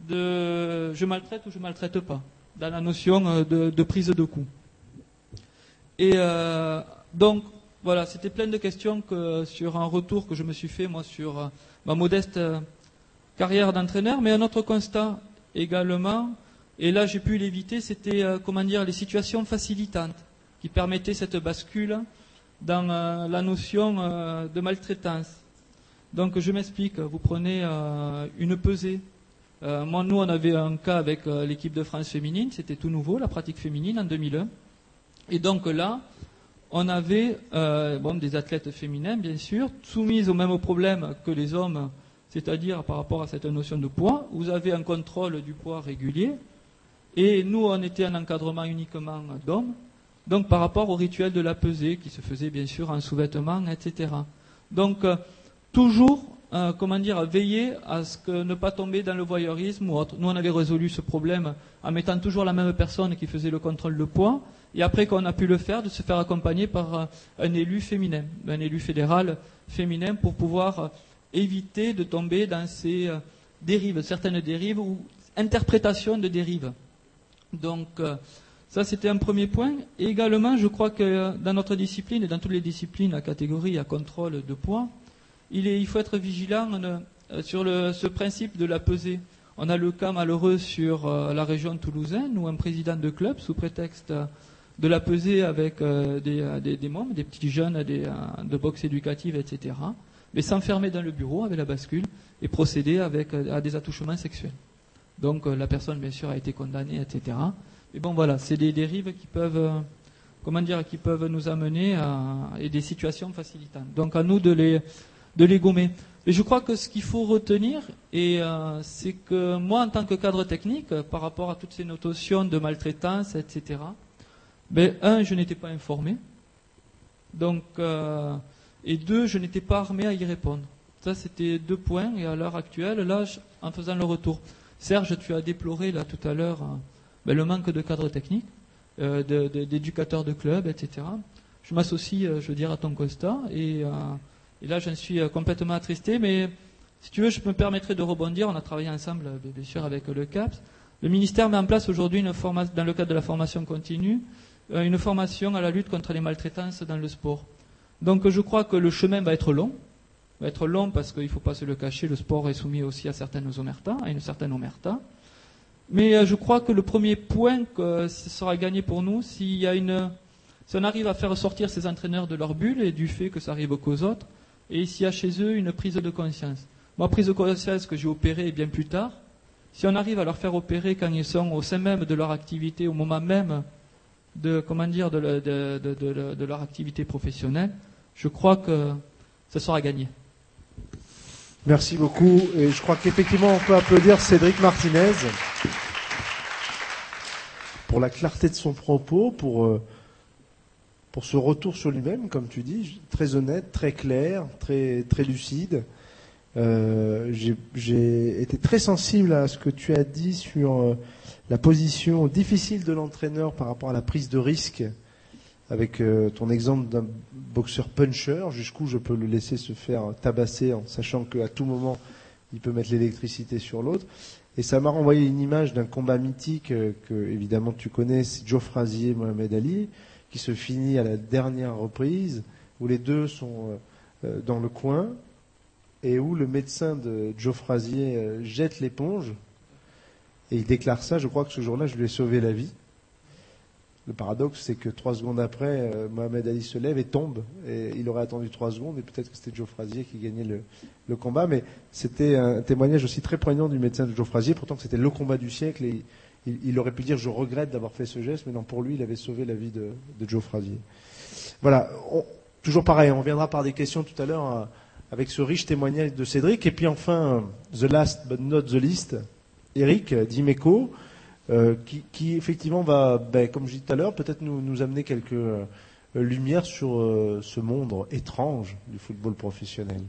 de je maltraite ou je maltraite pas, dans la notion de, de prise de coup. Et euh, donc, voilà, c'était plein de questions que, sur un retour que je me suis fait, moi, sur euh, ma modeste euh, carrière d'entraîneur. Mais un autre constat également, et là j'ai pu l'éviter, c'était, euh, comment dire, les situations facilitantes qui permettaient cette bascule dans euh, la notion euh, de maltraitance. Donc je m'explique, vous prenez euh, une pesée. Euh, moi, nous, on avait un cas avec euh, l'équipe de France féminine, c'était tout nouveau, la pratique féminine en deux mille un. Et donc là, on avait euh, bon, des athlètes féminins, bien sûr, soumises au même problème que les hommes, c'est-à-dire par rapport à cette notion de poids. Vous avez un contrôle du poids régulier, et nous, on était un encadrement uniquement d'hommes, donc par rapport au rituel de la pesée, qui se faisait bien sûr en sous-vêtements, et cetera. Donc, euh, toujours, euh, comment dire, veiller à ce que ne pas tomber dans le voyeurisme ou autre. Nous, on avait résolu ce problème en mettant toujours la même personne qui faisait le contrôle de poids, et après qu'on a pu le faire, de se faire accompagner par un élu féminin, un élu fédéral féminin, pour pouvoir éviter de tomber dans ces dérives, certaines dérives ou interprétations de dérives. Donc, ça c'était un premier point. Et également, je crois que dans notre discipline et dans toutes les disciplines à catégorie, à contrôle de poids, il, est, il faut être vigilant sur le, ce principe de la pesée. On a le cas malheureux sur euh, la région toulousaine où un président de club, sous prétexte de la peser avec euh, des, des, des membres, des petits jeunes des, euh, de boxe éducative, et cetera, mais s'enfermer dans le bureau avec la bascule et procéder avec, euh, à des attouchements sexuels. Donc euh, la personne, bien sûr, a été condamnée, et cetera. Mais bon, voilà, c'est des dérives qui peuvent, euh, comment dire, qui peuvent nous amener à et des situations facilitantes. Donc à nous de les, de les gommer. Et je crois que ce qu'il faut retenir, et euh, c'est que moi, en tant que cadre technique, euh, par rapport à toutes ces notions de maltraitance, et cetera, ben, un, je n'étais pas informé. Donc, euh, et deux, je n'étais pas armé à y répondre. Ça, c'était deux points. Et à l'heure actuelle, là, je, en faisant le retour, Serge, tu as déploré là tout à l'heure euh, ben, le manque de cadre technique, euh, de, de, d'éducateurs de clubs, et cetera. Je m'associe, euh, je veux dire, à ton constat. Et... Euh, Et là, j'en suis complètement attristé, mais si tu veux, je me permettrai de rebondir. On a travaillé ensemble, bien sûr, avec le C A P S. Le ministère met en place aujourd'hui, une forma- dans le cadre de la formation continue, une formation à la lutte contre les maltraitances dans le sport. Donc, je crois que le chemin va être long. Va être long parce qu'il ne faut pas se le cacher, le sport est soumis aussi à certaines omertas, à une certaine omerta. Mais je crois que le premier point que ce sera gagné pour nous, s'il y a une, si on arrive à faire sortir ces entraîneurs de leur bulle et du fait que ça arrive qu'aux autres, et s'il y a chez eux une prise de conscience. Moi, prise de conscience que j'ai opérée bien plus tard, si on arrive à leur faire opérer quand ils sont au sein même de leur activité, au moment même de, comment dire, de, de, de, de, de leur activité professionnelle, je crois que ça sera gagné. Merci beaucoup. Et je crois qu'effectivement, on peut applaudir Cédric Martinez pour la clarté de son propos, pour... Euh, pour ce retour sur lui-même, comme tu dis, très honnête, très clair, très, très lucide. Euh, j'ai, j'ai été très sensible à ce que tu as dit sur euh, la position difficile de l'entraîneur par rapport à la prise de risque, avec euh, ton exemple d'un boxeur puncher, jusqu'où je peux le laisser se faire tabasser en sachant qu'à tout moment, il peut mettre l'électricité sur l'autre. Et ça m'a renvoyé une image d'un combat mythique euh, que, évidemment, tu connais, c'est Joe Frazier et Mohamed Ali, qui se finit à la dernière reprise, où les deux sont euh, dans le coin, et où le médecin de Joe Frazier euh, jette l'éponge, et il déclare ça, je crois que ce jour-là, je lui ai sauvé la vie. Le paradoxe, c'est que trois secondes après, euh, Mohamed Ali se lève et tombe, et il aurait attendu trois secondes, et peut-être que c'était Joe Frazier qui gagnait le, le combat, mais c'était un témoignage aussi très poignant du médecin de Joe Frazier, pourtant que c'était le combat du siècle, et Il, il aurait pu dire je regrette d'avoir fait ce geste, mais non, pour lui, il avait sauvé la vie de, de Joe Frazier. Voilà, on, toujours pareil, on reviendra par des questions tout à l'heure euh, avec ce riche témoignage de Cédric. Et puis enfin, the last but not the least, Eric Dimeco, euh, qui, qui effectivement va, ben, comme je disais tout à l'heure, peut-être nous, nous amener quelques euh, lumières sur euh, ce monde étrange du football professionnel.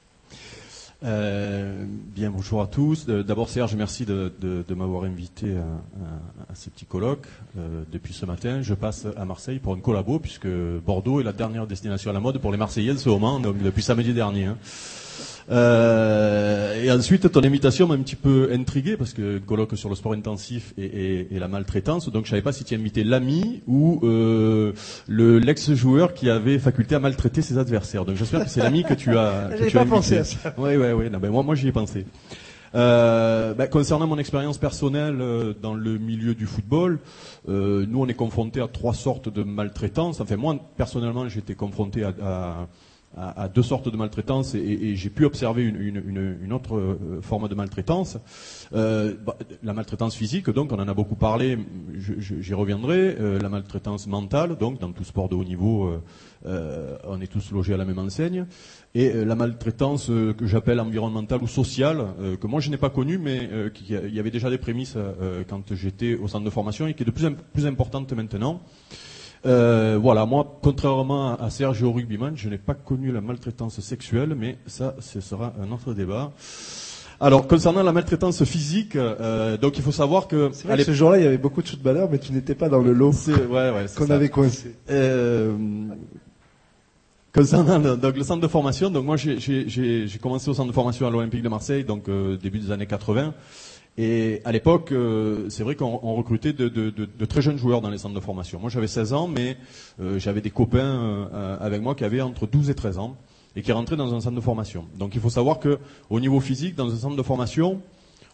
Euh, bien, bonjour à tous. D'abord, Serge, merci de, de, de m'avoir invité à, à, à ce petit colloque. Euh, depuis ce matin, je passe à Marseille pour une collabo, puisque Bordeaux est la dernière destination à la mode pour les Marseillais en ce moment, donc depuis samedi dernier. Hein. Euh, et ensuite, ton invitation m'a un petit peu intrigué, parce que colloque sur le sport intensif et, et, et la maltraitance, donc je savais pas si tu invitais l'ami ou euh, le l'ex-joueur qui avait faculté à maltraiter ses adversaires. Donc j'espère que c'est l'ami que tu as, que J'avais tu as pas invité. pensé à ça. Oui, oui, oui. Non, ben moi, moi j'y ai pensé. Euh, ben, concernant mon expérience personnelle euh, dans le milieu du football, euh, nous on est confrontés à trois sortes de maltraitance. Enfin moi personnellement j'ai été confronté à, à À, à deux sortes de maltraitance et, et, et j'ai pu observer une, une, une, une autre euh, forme de maltraitance. Euh, bah, la maltraitance physique, donc on en a beaucoup parlé, je, je, j'y reviendrai. Euh, la maltraitance mentale, donc dans tout sport de haut niveau, euh, euh, on est tous logés à la même enseigne. Et euh, la maltraitance euh, que j'appelle environnementale ou sociale, euh, que moi je n'ai pas connue, mais euh, qui, il y avait déjà des prémices euh, quand j'étais au centre de formation et qui est de plus en plus importante maintenant. Euh, voilà, moi, contrairement à Serge et au rugbyman, je n'ai pas connu la maltraitance sexuelle, mais ça, ce sera un autre débat. Alors, concernant la maltraitance physique, euh, donc il faut savoir que... C'est vrai que ce jour-là, il y avait beaucoup de footballeurs, mais tu n'étais pas dans le lot c'est, ouais, ouais, c'est qu'on ça. avait coincé. Euh, concernant le, donc, le centre de formation, donc moi j'ai, j'ai, j'ai, j'ai commencé au centre de formation à l'Olympique de Marseille, donc euh, début des années quatre-vingts. Et à l'époque, euh, c'est vrai qu'on on recrutait de, de, de, de très jeunes joueurs dans les centres de formation. Moi, j'avais seize ans, mais euh, j'avais des copains euh, avec moi qui avaient entre douze et treize ans et qui rentraient dans un centre de formation. Donc, il faut savoir que au niveau physique, dans un centre de formation,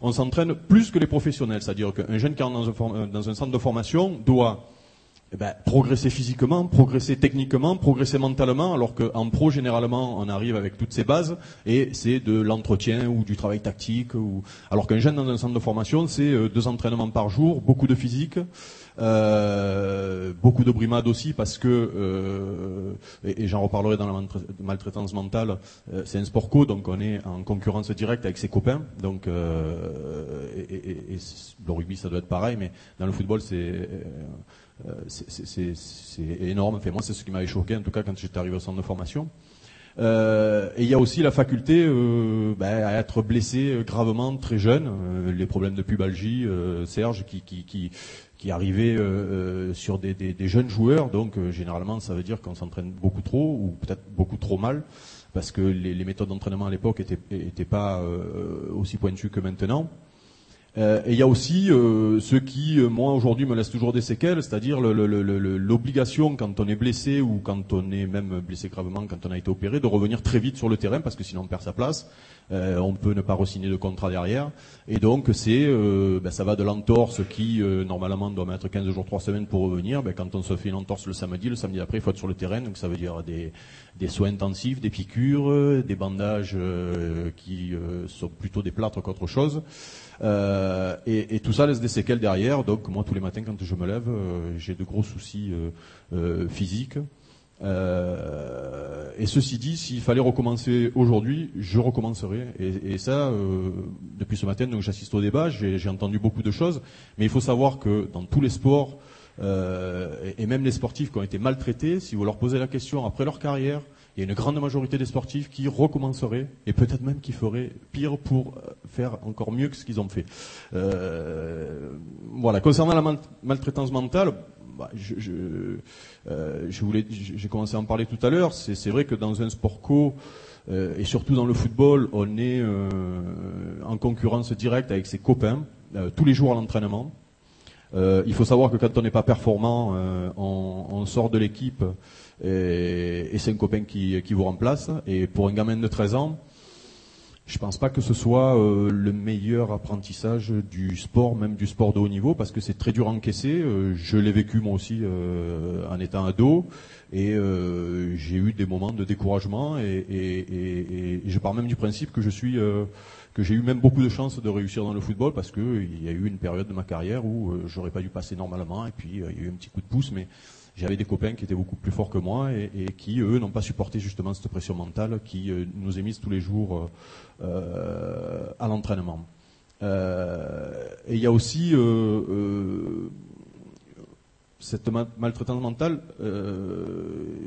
on s'entraîne plus que les professionnels. C'est-à-dire qu'un jeune qui rentre dans un, dans un centre de formation doit eh ben, progresser physiquement, progresser techniquement, progresser mentalement, alors qu'en pro, généralement, on arrive avec toutes ces bases, et c'est de l'entretien ou du travail tactique. Ou... Alors qu'un jeune dans un centre de formation, c'est deux entraînements par jour, beaucoup de physique, euh, beaucoup de brimade aussi, parce que, euh, et, et j'en reparlerai dans la maltraitance mentale, euh, c'est un sport co, donc on est en concurrence directe avec ses copains, donc euh, et, et, et le rugby, ça doit être pareil, mais dans le football, c'est... Euh, Euh, c'est, c'est, c'est énorme. Enfin, moi, c'est ce qui m'avait choqué, en tout cas, quand j'étais arrivé au centre de formation. Euh, et il y a aussi la faculté euh, bah, à être blessé gravement très jeune. Euh, les problèmes de pubalgie, euh, Serge, qui, qui, qui, qui arrivait euh, euh, sur des, des, des jeunes joueurs. Donc, euh, généralement, ça veut dire qu'on s'entraîne beaucoup trop, ou peut-être beaucoup trop mal, parce que les, les méthodes d'entraînement à l'époque étaient, étaient pas euh, aussi pointues que maintenant. Euh, et il y a aussi euh, ceux qui, euh, moi aujourd'hui, me laissent toujours des séquelles, c'est-à-dire le, le, le, l'obligation, quand on est blessé ou quand on est même blessé gravement, quand on a été opéré, de revenir très vite sur le terrain parce que sinon on perd sa place. Euh, on peut ne pas re-signer de contrat derrière. Et donc c'est, euh, ben, ça va de l'entorse qui euh, normalement doit mettre quinze jours, trois semaines pour revenir. Ben, quand on se fait une entorse le samedi, le samedi après il faut être sur le terrain. Donc ça veut dire des, des soins intensifs, des piqûres, des bandages euh, qui euh, sont plutôt des plâtres qu'autre chose. Euh, et, et tout ça laisse des séquelles derrière. Donc moi tous les matins quand je me lève, euh, j'ai de gros soucis euh, euh, physiques. Euh, et ceci dit, s'il fallait recommencer aujourd'hui, je recommencerai. Et, et ça, euh, depuis ce matin, donc j'assiste au débat, j'ai, j'ai entendu beaucoup de choses. Mais il faut savoir que dans tous les sports, euh, et, et même les sportifs qui ont été maltraités, si vous leur posez la question après leur carrière, il y a une grande majorité des sportifs qui recommenceraient et peut-être même qui feraient pire pour faire encore mieux que ce qu'ils ont fait. Euh, voilà. Concernant la mal- maltraitance mentale, bah, je, je, euh, je voulais, j'ai commencé à en parler tout à l'heure. C'est, c'est vrai que dans un sport co euh, et surtout dans le football, on est euh, en concurrence directe avec ses copains euh, tous les jours à l'entraînement. Euh, il faut savoir que quand on n'est pas performant, euh, on, on sort de l'équipe et, et c'est un copain qui, qui vous remplace. Et pour un gamin de treize ans, je pense pas que ce soit euh, le meilleur apprentissage du sport, même du sport de haut niveau, parce que c'est très dur à encaisser. Euh, je l'ai vécu moi aussi euh, en étant ado, et euh, j'ai eu des moments de découragement. Et, et, et, et je pars même du principe que je suis euh, que j'ai eu même beaucoup de chance de réussir dans le football, parce que il y a eu une période de ma carrière où euh, j'aurais pas dû passer normalement, et puis euh, il y a eu un petit coup de pouce, mais j'avais des copains qui étaient beaucoup plus forts que moi et, et qui, eux, n'ont pas supporté justement cette pression mentale qui euh, nous est mise tous les jours euh, à l'entraînement. Euh, et il y a aussi euh, euh, cette ma- maltraitance mentale euh,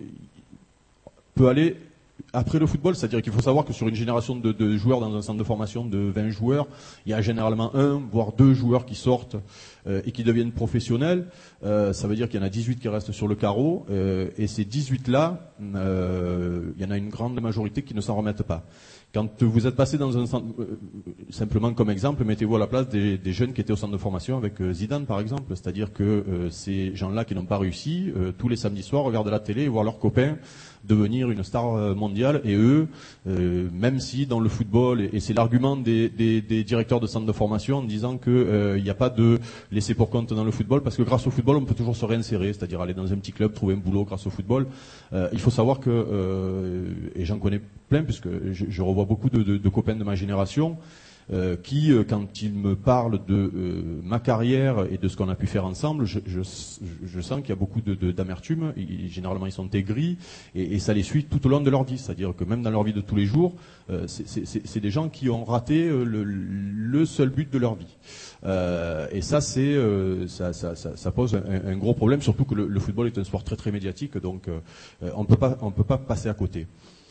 peut aller après le football, c'est-à-dire qu'il faut savoir que sur une génération de, de joueurs dans un centre de formation de vingt joueurs, il y a généralement un, voire deux joueurs qui sortent euh, et qui deviennent professionnels. Euh, ça veut dire qu'il y en a dix-huit qui restent sur le carreau, euh, et ces dix-huit-là, euh, il y en a une grande majorité qui ne s'en remettent pas. Quand vous êtes passé dans un centre, euh, simplement comme exemple, mettez-vous à la place des, des jeunes qui étaient au centre de formation avec euh, Zidane par exemple, c'est-à-dire que euh, ces gens-là qui n'ont pas réussi, euh, tous les samedis soirs regardent la télé et voient leurs copains devenir une star mondiale, et eux, euh, même si dans le football, et, et c'est l'argument des, des, des directeurs de centres de formation en disant que euh, il n'y a pas de laisser pour compte dans le football, parce que grâce au football on peut toujours se réinsérer, c'est-à-dire aller dans un petit club, trouver un boulot grâce au football. Euh, il faut savoir que, euh, et j'en connais plein puisque je, je revois beaucoup de, de, de copains de ma génération, Euh, qui, euh, quand ils me parlent de euh, ma carrière et de ce qu'on a pu faire ensemble, je, je, je sens qu'il y a beaucoup de, de, d'amertume. Ils, généralement, ils sont aigris et, et ça les suit tout au long de leur vie. C'est-à-dire que même dans leur vie de tous les jours, euh, c'est, c'est, c'est des gens qui ont raté euh, le, le seul but de leur vie. Euh, et ça, c'est, euh, ça, ça, ça, ça pose un, un gros problème, surtout que le, le football est un sport très très médiatique, donc euh, on peut pas, on peut pas passer à côté.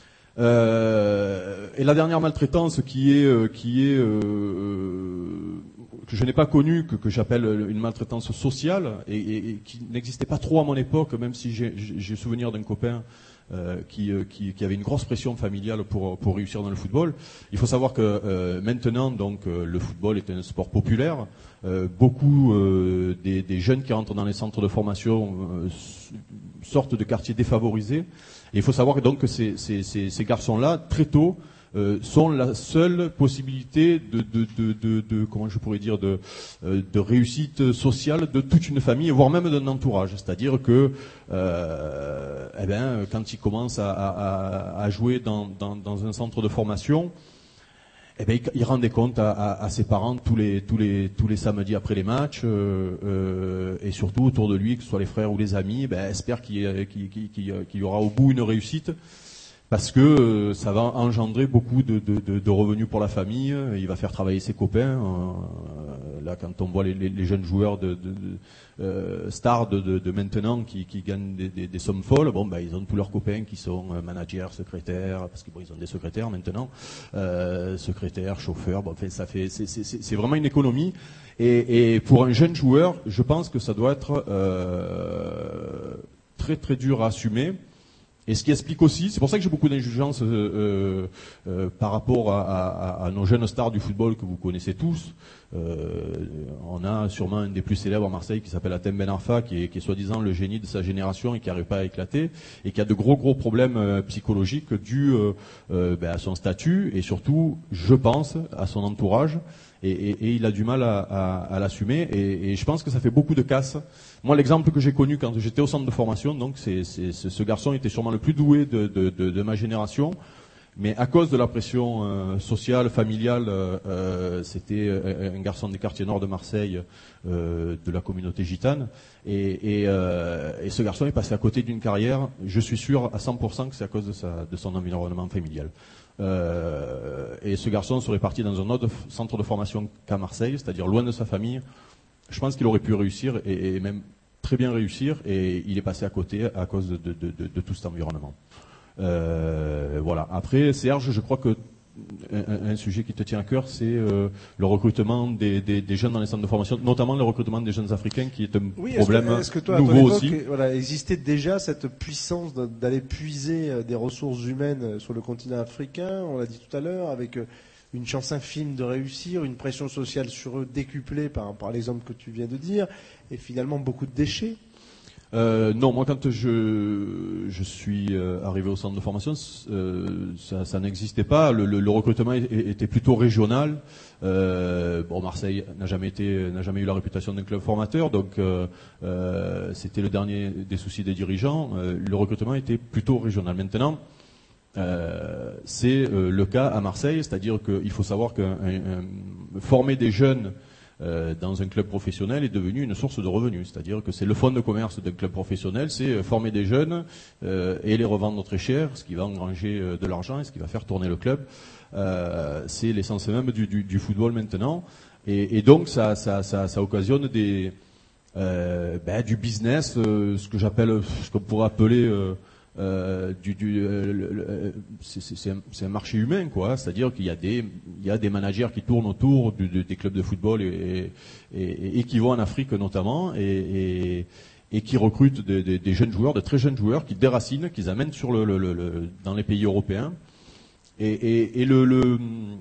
Euh, et la dernière maltraitance qui est euh, qui est euh, que je n'ai pas connue, que, que j'appelle une maltraitance sociale et, et, et qui n'existait pas trop à mon époque, même si j'ai, j'ai souvenir d'un copain euh, qui, qui qui avait une grosse pression familiale pour pour réussir dans le football. Il faut savoir que euh, maintenant donc euh, le football est un sport populaire. Euh, beaucoup euh, des, des jeunes qui rentrent dans les centres de formation euh, sortent de quartiers défavorisés. Et il faut savoir donc que ces, ces, ces, ces garçons-là, très tôt, euh, sont la seule possibilité de, de, de, de, de comment je pourrais dire, de, euh, de réussite sociale de toute une famille, voire même d'un entourage. C'est-à-dire que, euh, eh ben, quand ils commencent à, à, à jouer dans, dans, dans un centre de formation, eh ben, il rendait compte à, à, à ses parents tous les tous les tous les samedis après les matchs, euh, euh, et surtout autour de lui, que ce soit les frères ou les amis, ben, espère qu'il, qu'il, qu'il, qu'il y aura au bout une réussite, parce que euh, ça va engendrer beaucoup de, de, de, de revenus pour la famille. Il va faire travailler ses copains. Euh, là, quand on voit les, les, les jeunes joueurs de, de, de euh, stars de, de, de maintenant qui, qui gagnent des, des, des sommes folles, bon, ben, ils ont tous leurs copains qui sont managers, secrétaires, parce qu'ils bon, ils ont des secrétaires maintenant, euh, secrétaires, chauffeurs. Bon, enfin, ça fait, c'est, c'est, c'est vraiment une économie. Et, et pour un jeune joueur, je pense que ça doit être euh, très très dur à assumer. Et ce qui explique aussi, c'est pour ça que j'ai beaucoup d'indulgence euh, euh, euh, par rapport à, à, à nos jeunes stars du football que vous connaissez tous. Euh, on a sûrement un des plus célèbres à Marseille qui s'appelle Hatem Ben Arfa, qui est, qui est soi-disant le génie de sa génération et qui n'arrive pas à éclater, et qui a de gros gros problèmes euh, psychologiques dus euh, euh, ben, à son statut et surtout, je pense, à son entourage. Et, et, et il a du mal à, à, à l'assumer, et, et je pense que ça fait beaucoup de casse. Moi, l'exemple que j'ai connu quand j'étais au centre de formation, donc c'est, c'est, c'est, ce garçon était sûrement le plus doué de, de, de, de ma génération, mais à cause de la pression euh, sociale, familiale, euh, c'était un garçon des quartiers nord de Marseille, euh, de la communauté gitane, et, et, euh, et ce garçon est passé à côté d'une carrière. Je suis sûr à cent pour cent que c'est à cause de, sa, de son environnement familial. Euh, et ce garçon serait parti dans un autre centre de formation qu'à Marseille, c'est-à-dire loin de sa famille. Je pense qu'il aurait pu réussir, et, et même très bien réussir, et il est passé à côté à cause de, de, de, de tout cet environnement. Euh, voilà. Après, Serge, je crois que un, un sujet qui te tient à cœur, c'est euh, le recrutement des, des, des jeunes dans les centres de formation, notamment le recrutement des jeunes africains, qui est un oui, problème est-ce que, est-ce que toi, nouveau à ton époque, aussi. Voilà, existait déjà cette puissance d'aller puiser des ressources humaines sur le continent africain, on l'a dit tout à l'heure, avec une chance infime de réussir, une pression sociale sur eux décuplée par, par l'exemple que tu viens de dire, et finalement beaucoup de déchets. Euh, non, moi quand je, je suis euh, arrivé au centre de formation, euh, ça, ça n'existait pas. Le, le, le recrutement était plutôt régional. Euh, bon, Marseille n'a jamais été, n'a jamais eu la réputation d'un club formateur, donc euh, euh, c'était le dernier des soucis des dirigeants. Euh, le recrutement était plutôt régional. Maintenant, euh, c'est euh, le cas à Marseille, c'est-à-dire qu'il faut savoir que former des jeunes Euh, dans un club professionnel est devenu une source de revenus. C'est-à-dire que c'est le fonds de commerce d'un club professionnel, c'est former des jeunes euh, et les revendre très cher, ce qui va engranger euh, de l'argent et ce qui va faire tourner le club. Euh, c'est l'essence même du, du, du football maintenant. Et, et donc ça, ça, ça, ça occasionne des, euh, ben, du business, euh, ce que j'appelle, ce qu'on pourrait appeler... Euh, Euh, du, du, euh, le, le, c'est, c'est, un, c'est un marché humain, quoi. C'est-à-dire qu'il y a des, il y a des managers qui tournent autour du, de, des clubs de football et, et, et, et qui vont en Afrique notamment et, et, et qui recrutent des, des, des jeunes joueurs, de très jeunes joueurs, qui déracinent, qu'ils amènent sur le, le, le, le, dans les pays européens. Et, et, et le, le,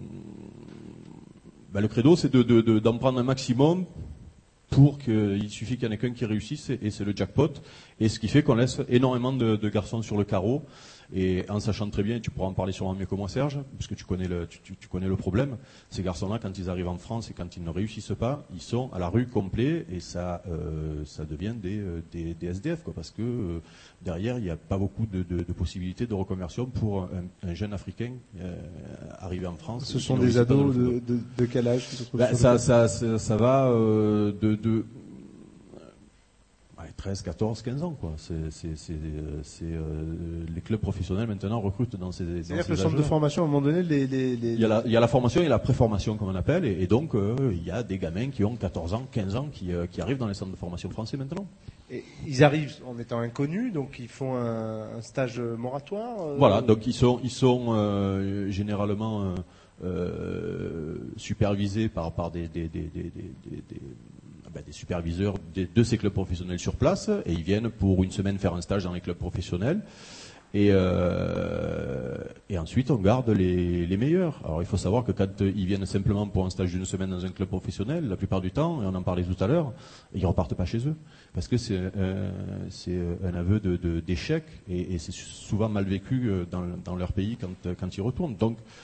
ben le credo, c'est de, de, de, d'en prendre un maximum. Pour qu'il suffit qu'il y en ait qu'un qui réussisse, et c'est le jackpot. Et ce qui fait qu'on laisse énormément de, de garçons sur le carreau. Et en sachant très bien, et tu pourras en parler sûrement mieux que moi, Serge, parce que tu connais le, tu, tu, tu connais le problème. Ces garçons-là, quand ils arrivent en France et quand ils ne réussissent pas, ils sont à la rue complet, et ça, euh, ça devient des, des, des S D F, quoi, parce que euh, derrière, il n'y a pas beaucoup de, de, de possibilités de reconversion pour un, un jeune Africain euh, arrivé en France. Ce sont des ados de, de, de quel âge qui se trouvent ben, ça, ça, ça, ça va euh, de, de treize, quatorze, quinze ans, quoi. C'est, c'est, c'est, c'est euh, les clubs professionnels maintenant recrutent dans ces. C'est-à-dire dans que le ces centre de âges-là. formation, à un moment donné, les, les, les... Il y a la, il y a la formation et la préformation, comme on appelle, et, et donc euh, il y a des gamins qui ont quatorze ans, quinze ans, qui, euh, qui arrivent dans les centres de formation français maintenant. Et ils arrivent en étant inconnus, donc ils font un, un stage moratoire. Euh... Voilà, donc ils sont, ils sont euh, généralement euh, euh, supervisés par, par des, des, des, des, des, des Ben, des superviseurs de, de ces clubs professionnels sur place, et ils viennent pour une semaine faire un stage dans les clubs professionnels, et, euh, et ensuite on garde les, les meilleurs. Alors il faut savoir que quand ils viennent simplement pour un stage d'une semaine dans un club professionnel, la plupart du temps, et on en parlait tout à l'heure, ils repartent pas chez eux, parce que c'est, euh, c'est un aveu de, de, d'échec, et, et c'est souvent mal vécu dans, dans leur pays quand, quand ils retournent. Donc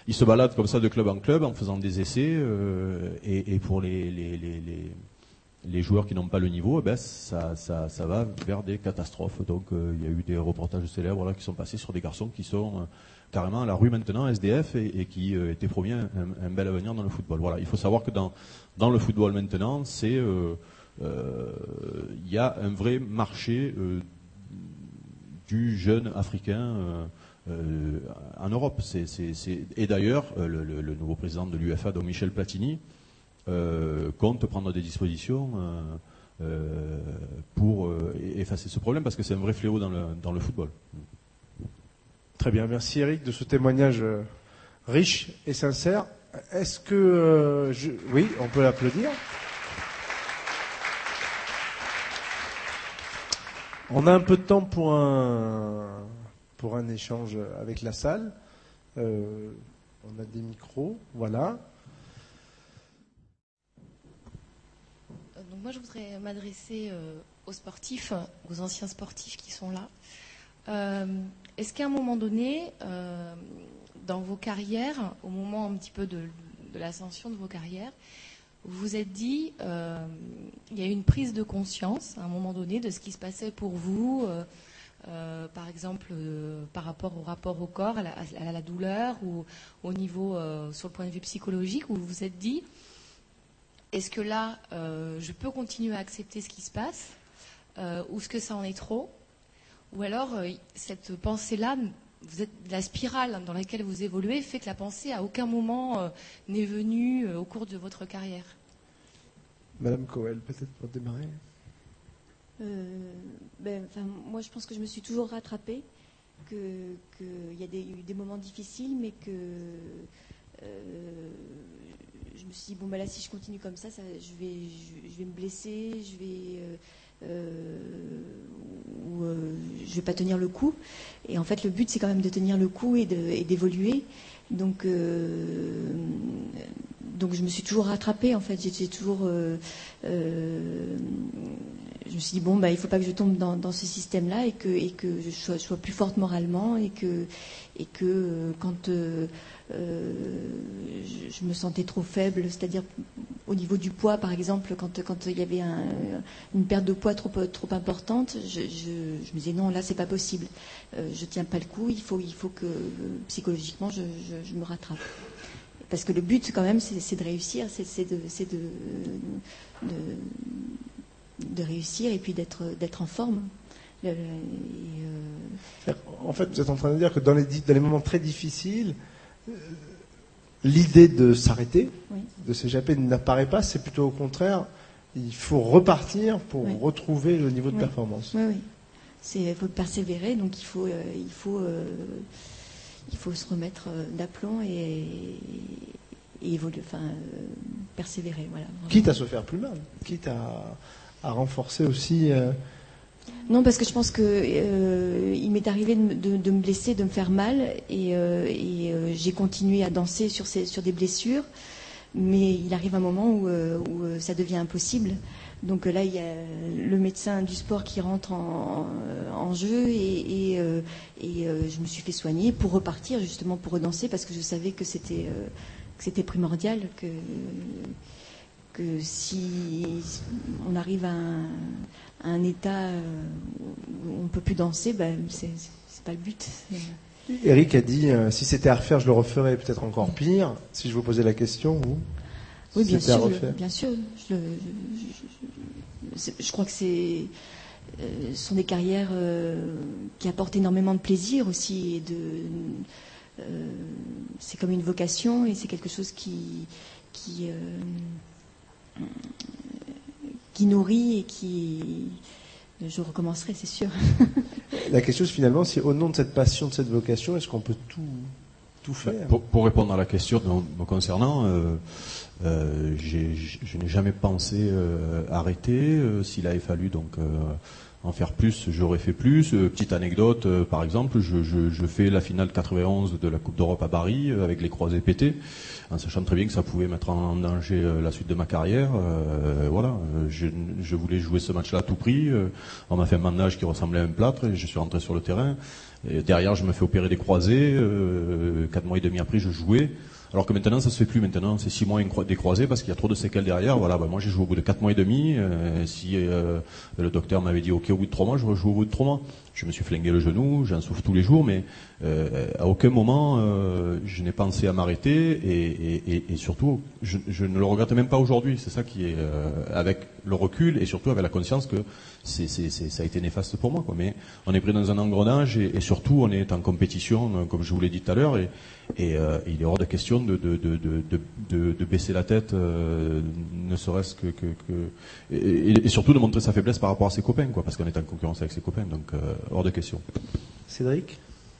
ils se baladent comme ça de club en club en faisant des essais euh, et, et pour les, les, les, les, les joueurs qui n'ont pas le niveau, eh ben ça, ça, ça va vers des catastrophes. Donc euh, il y a eu des reportages célèbres là, qui sont passés sur des garçons qui sont euh, carrément à la rue maintenant, S D F, et, et qui euh, étaient promis un, un bel avenir dans le football. Voilà, il faut savoir que dans, dans le football maintenant, c'est euh, euh, y a un vrai marché euh, du jeune africain euh, euh, en Europe. C'est, c'est, c'est... Et d'ailleurs, euh, le, le, le nouveau président de l'U E F A, donc Michel Platini, euh, compte prendre des dispositions euh, euh, pour euh, effacer ce problème, parce que c'est un vrai fléau dans le, dans le football. Très bien, merci Eric de ce témoignage euh, riche et sincère. Est-ce que... Euh, je... Oui, on peut l'applaudir. On a un peu de temps pour un, pour un échange avec la salle. Euh, on a des micros, voilà. Donc moi, je voudrais m'adresser euh, aux sportifs, aux anciens sportifs qui sont là. Euh, est-ce qu'à un moment donné, euh, dans vos carrières, au moment un petit peu de, de l'ascension de vos carrières, vous vous êtes dit, euh, il y a eu une prise de conscience à un moment donné de ce qui se passait pour vous, euh, euh, par exemple euh, par rapport au rapport au corps, à la, à la douleur, ou au niveau, euh, sur le point de vue psychologique, où vous vous êtes dit, est-ce que là, euh, je peux continuer à accepter ce qui se passe, euh, ou est-ce que ça en est trop? Ou alors, euh, cette pensée-là, vous êtes, la spirale dans laquelle vous évoluez fait que la pensée, à aucun moment, euh, n'est venue euh, au cours de votre carrière. Madame Coel, peut-être pour démarrer. Euh, ben, enfin, moi, je pense que je me suis toujours rattrapée, qu'il y a des, eu des moments difficiles, mais que euh, je me suis dit, bon, ben là, si je continue comme ça, ça je, vais, je, je vais me blesser, je vais... Euh, Euh, où euh, je vais pas tenir le coup. Et en fait, le but, c'est quand même de tenir le coup et, de, et d'évoluer. Donc, euh, donc, je me suis toujours rattrapée. En fait, j'étais toujours. Euh, euh, je me suis dit bon, bah, il faut pas que je tombe dans, dans ce système-là et que, et que je sois, je sois plus forte moralement et que, et que euh, quand euh, euh, je, je me sentais trop faible, c'est-à-dire au niveau du poids, par exemple, quand, quand il y avait un, une perte de poids trop, trop importante, je, je, je me disais non, là, c'est pas possible. Euh, je tiens pas le coup. Il faut, il faut que euh, psychologiquement, je, je, je me rattrape. Parce que le but, quand même, c'est, c'est de réussir, c'est, c'est, de, c'est de, de, de réussir et puis d'être, d'être en forme. Le, et, euh... En fait, vous êtes en train de dire que dans les, dans les moments très difficiles, euh, l'idée de s'arrêter, oui. de s'échapper n'apparaît pas, c'est plutôt au contraire, il faut repartir pour oui. retrouver le niveau de oui. performance. Oui, oui. Il faut persévérer, donc il faut, euh, il faut, euh, il faut se remettre d'aplomb et, et évoluer, enfin, euh, persévérer. Voilà, quitte à se faire plus mal, quitte à, à renforcer aussi. Euh... Non, parce que je pense que euh, il m'est arrivé de, de, de me blesser, de me faire mal, et, euh, et euh, j'ai continué à danser sur, ces, sur des blessures, mais il arrive un moment où, euh, où ça devient impossible. Donc là, il y a le médecin du sport qui rentre en, en jeu, et, et, euh, et euh, je me suis fait soigner pour repartir, justement pour redanser, parce que je savais que c'était, euh, que c'était primordial, que, que si on arrive à un, à un état où on ne peut plus danser, ben, c'est, c'est pas le but. Eric a dit, euh, si c'était à refaire, je le referais peut-être encore pire. Si je vous posais la question, vous oui, bien sûr, je, bien sûr. Je, je, je, je crois que c'est, euh, ce sont des carrières euh, qui apportent énormément de plaisir aussi. Et de, euh, c'est comme une vocation et c'est quelque chose qui, qui, euh, qui nourrit et qui... Je recommencerai, c'est sûr. La question, c'est finalement, si au nom de cette passion, de cette vocation, est-ce qu'on peut tout, tout faire ? pour, pour répondre à la question me concernant, euh, euh, j'ai, je n'ai jamais pensé euh, arrêter. Euh, s'il avait fallu donc euh, en faire plus, j'aurais fait plus. Euh, petite anecdote, euh, par exemple, je, je, je fais la finale quatre-vingt-onze de la Coupe d'Europe à Paris euh, avec les croisés pétés, en sachant très bien que ça pouvait mettre en danger euh, la suite de ma carrière. Euh, voilà, je, je voulais jouer ce match-là à tout prix. Euh, on m'a fait un bandage qui ressemblait à un plâtre et je suis rentré sur le terrain. Et derrière, je me fais opérer des croisés. Euh, quatre mois et demi après, je jouais. Alors que maintenant, ça se fait plus. Maintenant, c'est six mois des croisés parce qu'il y a trop de séquelles derrière. Voilà, bah, moi, j'ai joué au bout de quatre mois et demi. Euh, si euh, le docteur m'avait dit OK au bout de trois mois, je rejoue au bout de trois mois. Je me suis flingué le genou, j'en souffre tous les jours, mais euh, à aucun moment euh, je n'ai pensé à m'arrêter et, et, et, et surtout, je, je ne le regrette même pas aujourd'hui. C'est ça qui est euh, avec le recul et surtout avec la conscience que c'est, c'est, c'est, ça a été néfaste pour moi, quoi. Mais on est pris dans un engrenage et, et surtout on est en compétition, comme je vous l'ai dit tout à l'heure, et, et euh, il est hors de question de, de, de, de, de, de baisser la tête, euh, ne serait-ce que, que, que et, et surtout de montrer sa faiblesse par rapport à ses copains, quoi, parce qu'on est en concurrence avec ses copains, donc euh, hors de question. Cédric ?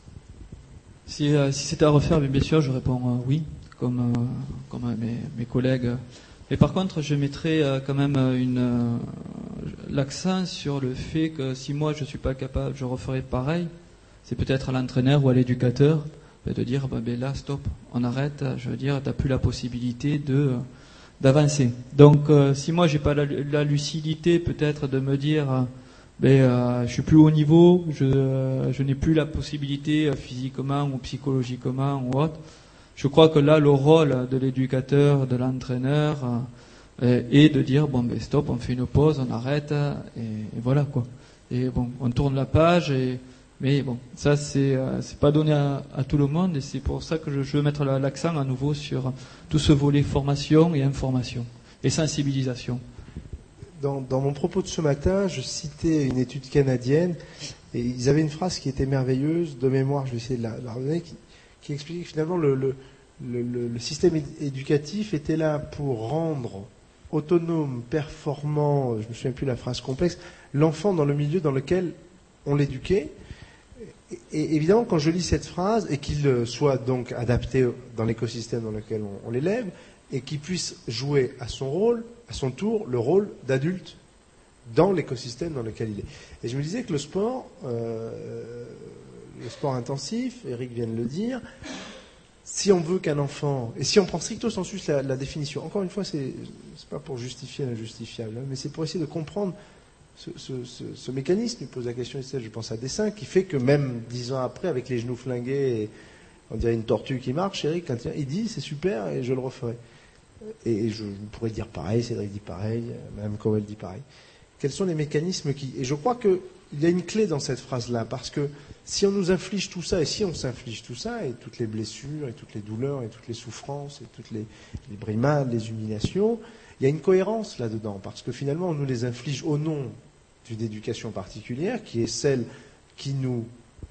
Si, euh, si c'était à refaire, bien sûr, je réponds euh, oui, comme, euh, comme euh, mes, mes collègues. Mais par contre, je mettrais euh, quand même une, euh, l'accent sur le fait que si moi je suis pas capable, je referais pareil. C'est peut-être à l'entraîneur ou à l'éducateur de dire bah, ben là, stop, on arrête. Je veux dire, t'as plus la possibilité de d'avancer. Donc, euh, si moi j'ai pas la, la lucidité, peut-être de me dire euh, ben, euh, je suis plus haut niveau, je, euh, je n'ai plus la possibilité euh, physiquement ou psychologiquement ou autre. Je crois que là, le rôle de l'éducateur, de l'entraîneur, euh, est de dire bon ben stop, on fait une pause, on arrête et, et voilà quoi. Et bon, on tourne la page. Et, mais bon, ça c'est euh, c'est pas donné à, à tout le monde et c'est pour ça que je, je veux mettre l'accent à nouveau sur tout ce volet formation et information et sensibilisation. Dans, dans mon propos de ce matin, je citais une étude canadienne et ils avaient une phrase qui était merveilleuse, de mémoire, je vais essayer de la, la redonner, qui, qui expliquait que finalement le, le, le, le système éducatif était là pour rendre autonome, performant, je ne me souviens plus la phrase complexe, l'enfant dans le milieu dans lequel on l'éduquait. Et, et évidemment, quand je lis cette phrase, et qu'il soit donc adapté dans l'écosystème dans lequel on, on l'élève, et qu'il puisse jouer à son rôle, à son tour, le rôle d'adulte dans l'écosystème dans lequel il est. Et je me disais que le sport, euh, le sport intensif, Eric vient de le dire, si on veut qu'un enfant, et si on prend stricto sensu la, la définition, encore une fois, c'est, c'est pas pour justifier l'injustifiable, hein, mais c'est pour essayer de comprendre ce, ce, ce, ce mécanisme. Il pose la question, je pense à dessin, qui fait que même dix ans après, avec les genoux flingués, et on dirait une tortue qui marche, Eric, quand il dit c'est super et je le referai. Et je pourrais dire pareil, Cédric dit pareil, Mme Cowell dit pareil. Quels sont les mécanismes qui... Et je crois qu'il y a une clé dans cette phrase-là, parce que si on nous inflige tout ça, et si on s'inflige tout ça, et toutes les blessures, et toutes les douleurs, et toutes les souffrances, et toutes les, les brimades, les humiliations, il y a une cohérence là-dedans, parce que finalement on nous les inflige au nom d'une éducation particulière, qui est celle qui nous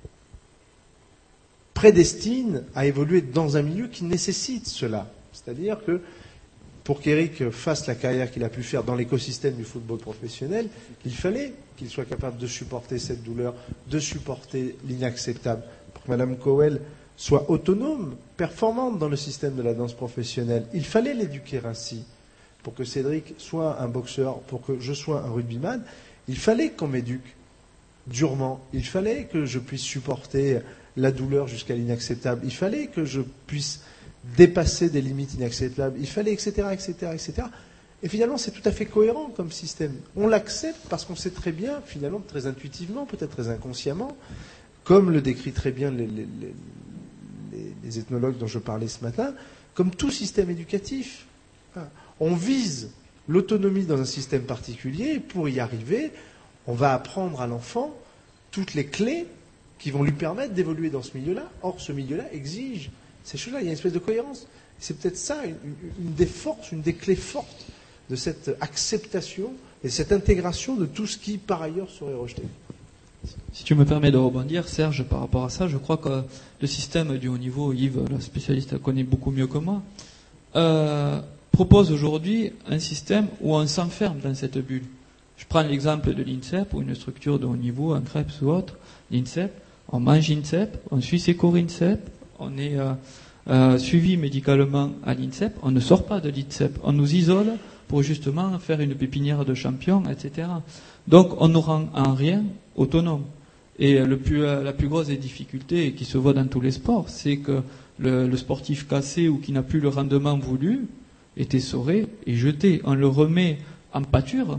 prédestine à évoluer dans un milieu qui nécessite cela. C'est-à-dire que pour qu'Éric fasse la carrière qu'il a pu faire dans l'écosystème du football professionnel, il fallait qu'il soit capable de supporter cette douleur, de supporter l'inacceptable. Pour que Mme Cowell soit autonome, performante dans le système de la danse professionnelle, il fallait l'éduquer ainsi. Pour que Cédric soit un boxeur, pour que je sois un rugbyman, il fallait qu'on m'éduque durement. Il fallait que je puisse supporter la douleur jusqu'à l'inacceptable. Il fallait que je puisse dépasser des limites inacceptables, il fallait, et cetera, et cetera, et cetera. Et finalement, c'est tout à fait cohérent comme système. On l'accepte parce qu'on sait très bien, finalement, très intuitivement, peut-être très inconsciemment, comme le décrit très bien les, les, les, les ethnologues dont je parlais ce matin, comme tout système éducatif. On vise l'autonomie dans un système particulier, et pour y arriver, on va apprendre à l'enfant toutes les clés qui vont lui permettre d'évoluer dans ce milieu-là. Or, ce milieu-là exige ces choses-là, il y a une espèce de cohérence. C'est peut-être ça, une, une des forces, une des clés fortes de cette acceptation et cette intégration de tout ce qui, par ailleurs, serait rejeté. Si tu me permets de rebondir, Serge, par rapport à ça, je crois que le système du haut niveau, Yves, le spécialiste, connaît beaucoup mieux que moi, euh, propose aujourd'hui un système où on s'enferme dans cette bulle. Je prends l'exemple de l'INSEP, ou une structure de haut niveau, un CREPS ou autre. L'INSEP, on mange INSEP, on suit ses cours INSEP, on est euh, euh, suivi médicalement à l'INSEP, on ne sort pas de l'INSEP, on nous isole pour justement faire une pépinière de champions, et cetera. Donc on nous rend en rien autonome. Et le plus, la plus grosse des difficultés, qui se voit dans tous les sports, c'est que le, le sportif cassé ou qui n'a plus le rendement voulu est essoré et jeté. On le remet en pâture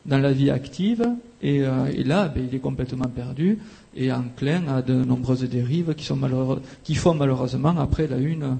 dans la vie active, et, euh, et là, ben, il est complètement perdu et enclin à de nombreuses dérives qui, sont malheureux, qui font malheureusement après la une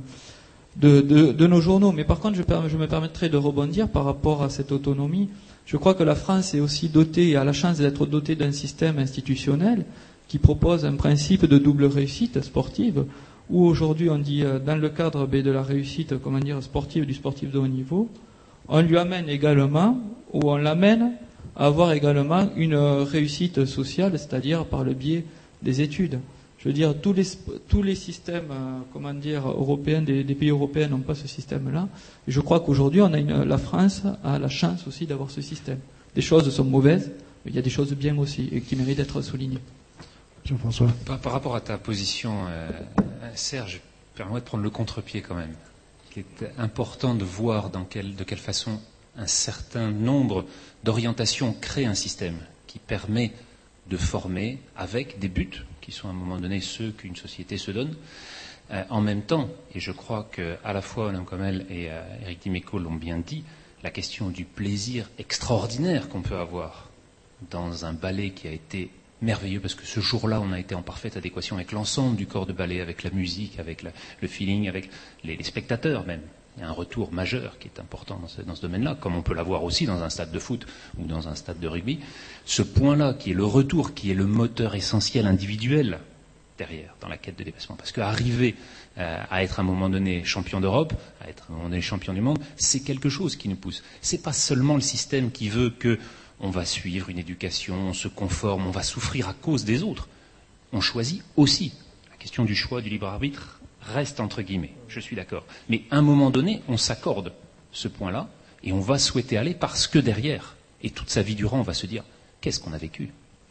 de, de, de nos journaux. Mais par contre, je, je me permettrai de rebondir par rapport à cette autonomie. Je crois que la France est aussi dotée, et a la chance d'être dotée d'un système institutionnel qui propose un principe de double réussite sportive, où aujourd'hui on dit, dans le cadre ben, de la réussite, comment dire, sportive, du sportif de haut niveau, on lui amène également, ou on l'amène à avoir également une réussite sociale, c'est-à-dire par le biais des études. Je veux dire, tous les, tous les systèmes, euh, comment dire, européens, des, des pays européens n'ont pas ce système-là. Et je crois qu'aujourd'hui, on a une, la France a la chance aussi d'avoir ce système. Des choses sont mauvaises, mais il y a des choses bien aussi, et qui méritent d'être soulignées. Jean-François. Par, par rapport à ta position, euh, Serge, permets-moi de prendre le contre-pied quand même. Il est important de voir dans quelle, de quelle façon un certain nombre d'orientations créent un système qui permet de former avec des buts qui sont à un moment donné ceux qu'une société se donne. Euh, en même temps, et je crois qu'à la fois Madame Commel et euh, Éric Dimeco l'ont bien dit, la question du plaisir extraordinaire qu'on peut avoir dans un ballet qui a été merveilleux, parce que ce jour-là, on a été en parfaite adéquation avec l'ensemble du corps de ballet, avec la musique, avec la, le feeling, avec les, les spectateurs même. Il y a un retour majeur qui est important dans ce, dans ce domaine-là, comme on peut l'avoir aussi dans un stade de foot ou dans un stade de rugby. Ce point-là, qui est le retour, qui est le moteur essentiel individuel derrière, dans la quête de dépassement. Parce qu'arriver euh, à être à un moment donné champion d'Europe, à être à un moment donné champion du monde, c'est quelque chose qui nous pousse. C'est pas seulement le système qui veut que on va suivre une éducation, on se conforme, on va souffrir à cause des autres. On choisit aussi. La question du choix, du libre arbitre reste entre guillemets, je suis d'accord. Mais à un moment donné, on s'accorde ce point-là et on va souhaiter aller parce que derrière, et toute sa vie durant, on va se dire, qu'est-ce qu'on a vécu ?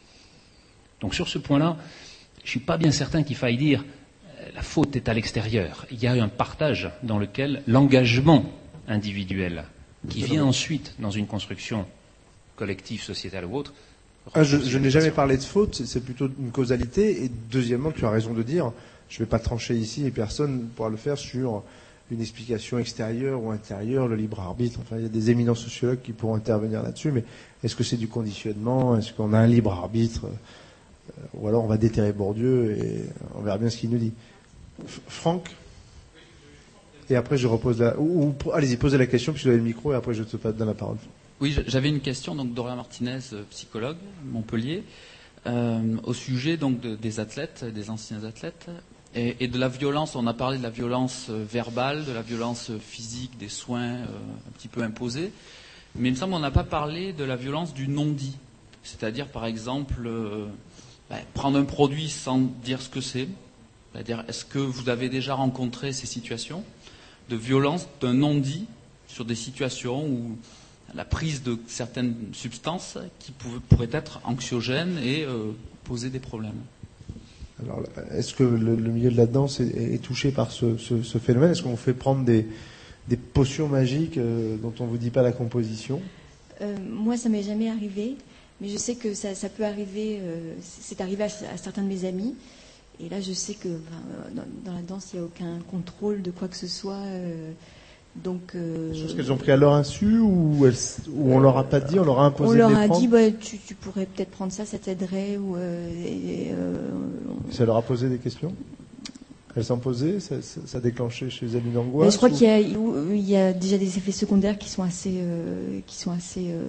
Donc sur ce point-là, je ne suis pas bien certain qu'il faille dire euh, la faute est à l'extérieur. Il y a eu un partage dans lequel l'engagement individuel qui vient ensuite dans une construction collective, sociétale ou autre. Ah, je, je n'ai jamais parlé de faute, c'est, c'est plutôt une causalité. Et deuxièmement, tu as raison de dire, je ne vais pas trancher ici et personne ne pourra le faire sur une explication extérieure ou intérieure, le libre arbitre. Enfin, il y a des éminents sociologues qui pourront intervenir là-dessus. Mais est-ce que c'est du conditionnement ? Est-ce qu'on a un libre arbitre ? Ou alors on va déterrer Bourdieu et on verra bien ce qu'il nous dit. F- Franck ? Et après je repose la... Ou, ou, allez-y, posez la question puisque vous avez le micro et après je te donne la parole. Oui, j'avais une question, donc Dorian Martinez, psychologue, Montpellier, euh, au sujet donc de, des athlètes, des anciens athlètes, et, et de la violence. On a parlé de la violence verbale, de la violence physique, des soins euh, un petit peu imposés, mais il me semble qu'on n'a pas parlé de la violence du non-dit. C'est-à-dire, par exemple, euh, ben, prendre un produit sans dire ce que c'est. C'est-à-dire, est-ce que vous avez déjà rencontré ces situations de violence, d'un non-dit sur des situations où la prise de certaines substances qui pouvaient, pourraient être anxiogènes et euh, poser des problèmes. Alors, est-ce que le, le milieu de la danse est, est touché par ce, ce, ce phénomène ? Est-ce qu'on vous fait prendre des, des potions magiques euh, dont on ne vous dit pas la composition ? euh, Moi, ça m'est jamais arrivé, mais je sais que ça, ça peut arriver. Euh, c'est arrivé à, à certains de mes amis. Et là, je sais que ben, dans, dans la danse, il n'y a aucun contrôle de quoi que ce soit. Euh, Donc, euh, Chose qu'elles ont pris à leur insu ou, elles, ou on leur a pas dit, on leur a imposé on de leur les a prendre. dit bah, tu, tu pourrais peut-être prendre ça, ça t'aiderait. Ou, euh, et, euh, Ça leur a posé des questions ? Elles s'en posaient, ça, ça, ça a déclenché chez elles une angoisse. Mais je crois ou... qu'il y a, il y a déjà des effets secondaires qui sont assez, euh, qui sont assez, euh,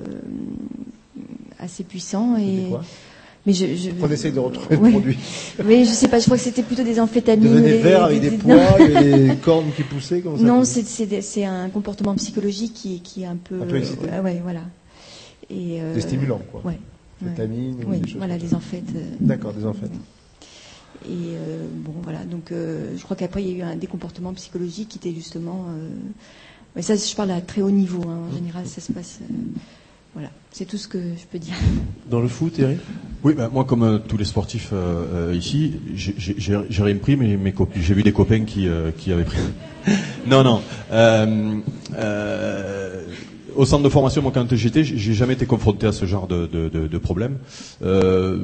assez puissants. Et... Quoi ? Mais je, je... On essaye de retrouver ouais. le produit. Mais je sais pas, je crois que c'était plutôt des amphétamines. Ils devenaient des, verts des, avec des, des poids, il y avait des cornes qui poussaient comme ça. Non, c'est, c'est, c'est un comportement psychologique qui, qui est un peu. Un peu excité. Euh, ouais, voilà. Et, euh, des stimulants, quoi. Ouais. Amphétamines ouais. ou Oui, des choses voilà, comme les ça. amphètes. Euh, D'accord, des amphètes. Et euh, bon, voilà. Donc, euh, je crois qu'après, il y a eu un, des comportements psychologiques qui étaient justement. Euh, mais ça, je parle à très haut niveau. Hein. En général, ça se passe. Euh, voilà, c'est tout ce que je peux dire. Dans le foot, Eric ? Oui, ben, moi, comme euh, tous les sportifs euh, euh, ici, j'ai, j'ai, j'ai rien pris, mais mes copains, j'ai vu des copains qui, euh, qui avaient pris. non, non. Euh, euh, au centre de formation, moi, quand j'étais, j'ai jamais été confronté à ce genre de, de, de, de problème. Euh,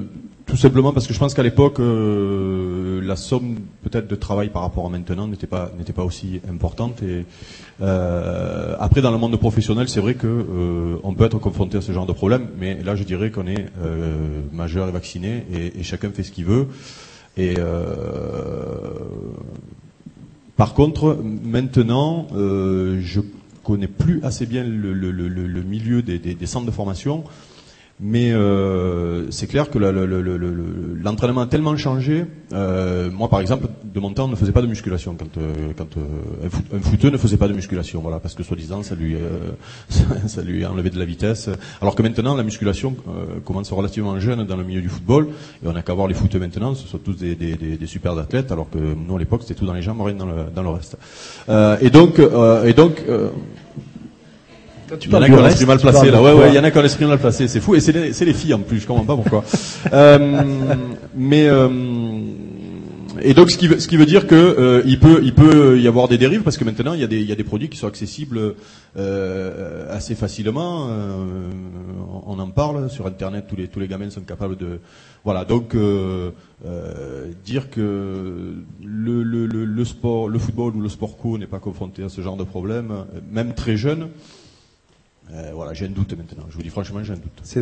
Tout simplement parce que je pense qu'à l'époque, euh, la somme peut-être de travail par rapport à maintenant n'était pas n'était pas aussi importante. Et euh, après, dans le monde professionnel, c'est vrai que euh, on peut être confronté à ce genre de problème, mais là, je dirais qu'on est euh, majeur et vacciné, et, et chacun fait ce qu'il veut. Et euh, par contre, maintenant, euh, je connais plus assez bien le, le, le, le milieu des, des, des centres de formation. Mais euh, c'est clair que le, le, le, le, l'entraînement a tellement changé. Euh, moi, par exemple, de mon temps, on ne faisait pas de musculation quand, euh, quand euh, un, foot, un footeux ne faisait pas de musculation, voilà, parce que soi-disant, ça lui, euh, ça, ça lui enlevait de la vitesse. Alors que maintenant, la musculation euh, commence relativement jeune dans le milieu du football, et on n'a qu'à voir les footeux maintenant, ce sont tous des, des, des, des super athlètes, alors que nous, à l'époque, c'était tout dans les jambes, rien dans le, dans le reste. Euh, et donc, euh, et donc. Euh, Il y en a qui ont l'esprit mal placé là, ouais, ouais, il y en a qui ont l'esprit mal placé, c'est fou, et c'est les, c'est les filles en plus, je comprends pas pourquoi. euh, mais euh, et donc ce qui veut, ce qui veut dire que euh, il peut, il peut y avoir des dérives parce que maintenant il y a des, il y a des produits qui sont accessibles euh, assez facilement. Euh, on en parle sur Internet, tous les, tous les gamins sont capables de, voilà. Donc euh, euh, dire que le, le, le, le sport, le football ou le sport co n'est pas confronté à ce genre de problème, même très jeune. Euh, voilà, j'ai un doute maintenant. Je vous dis franchement, j'ai un doute. Cédric ?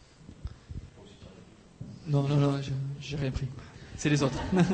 Non, non, non, je, j'ai rien pris. C'est les autres.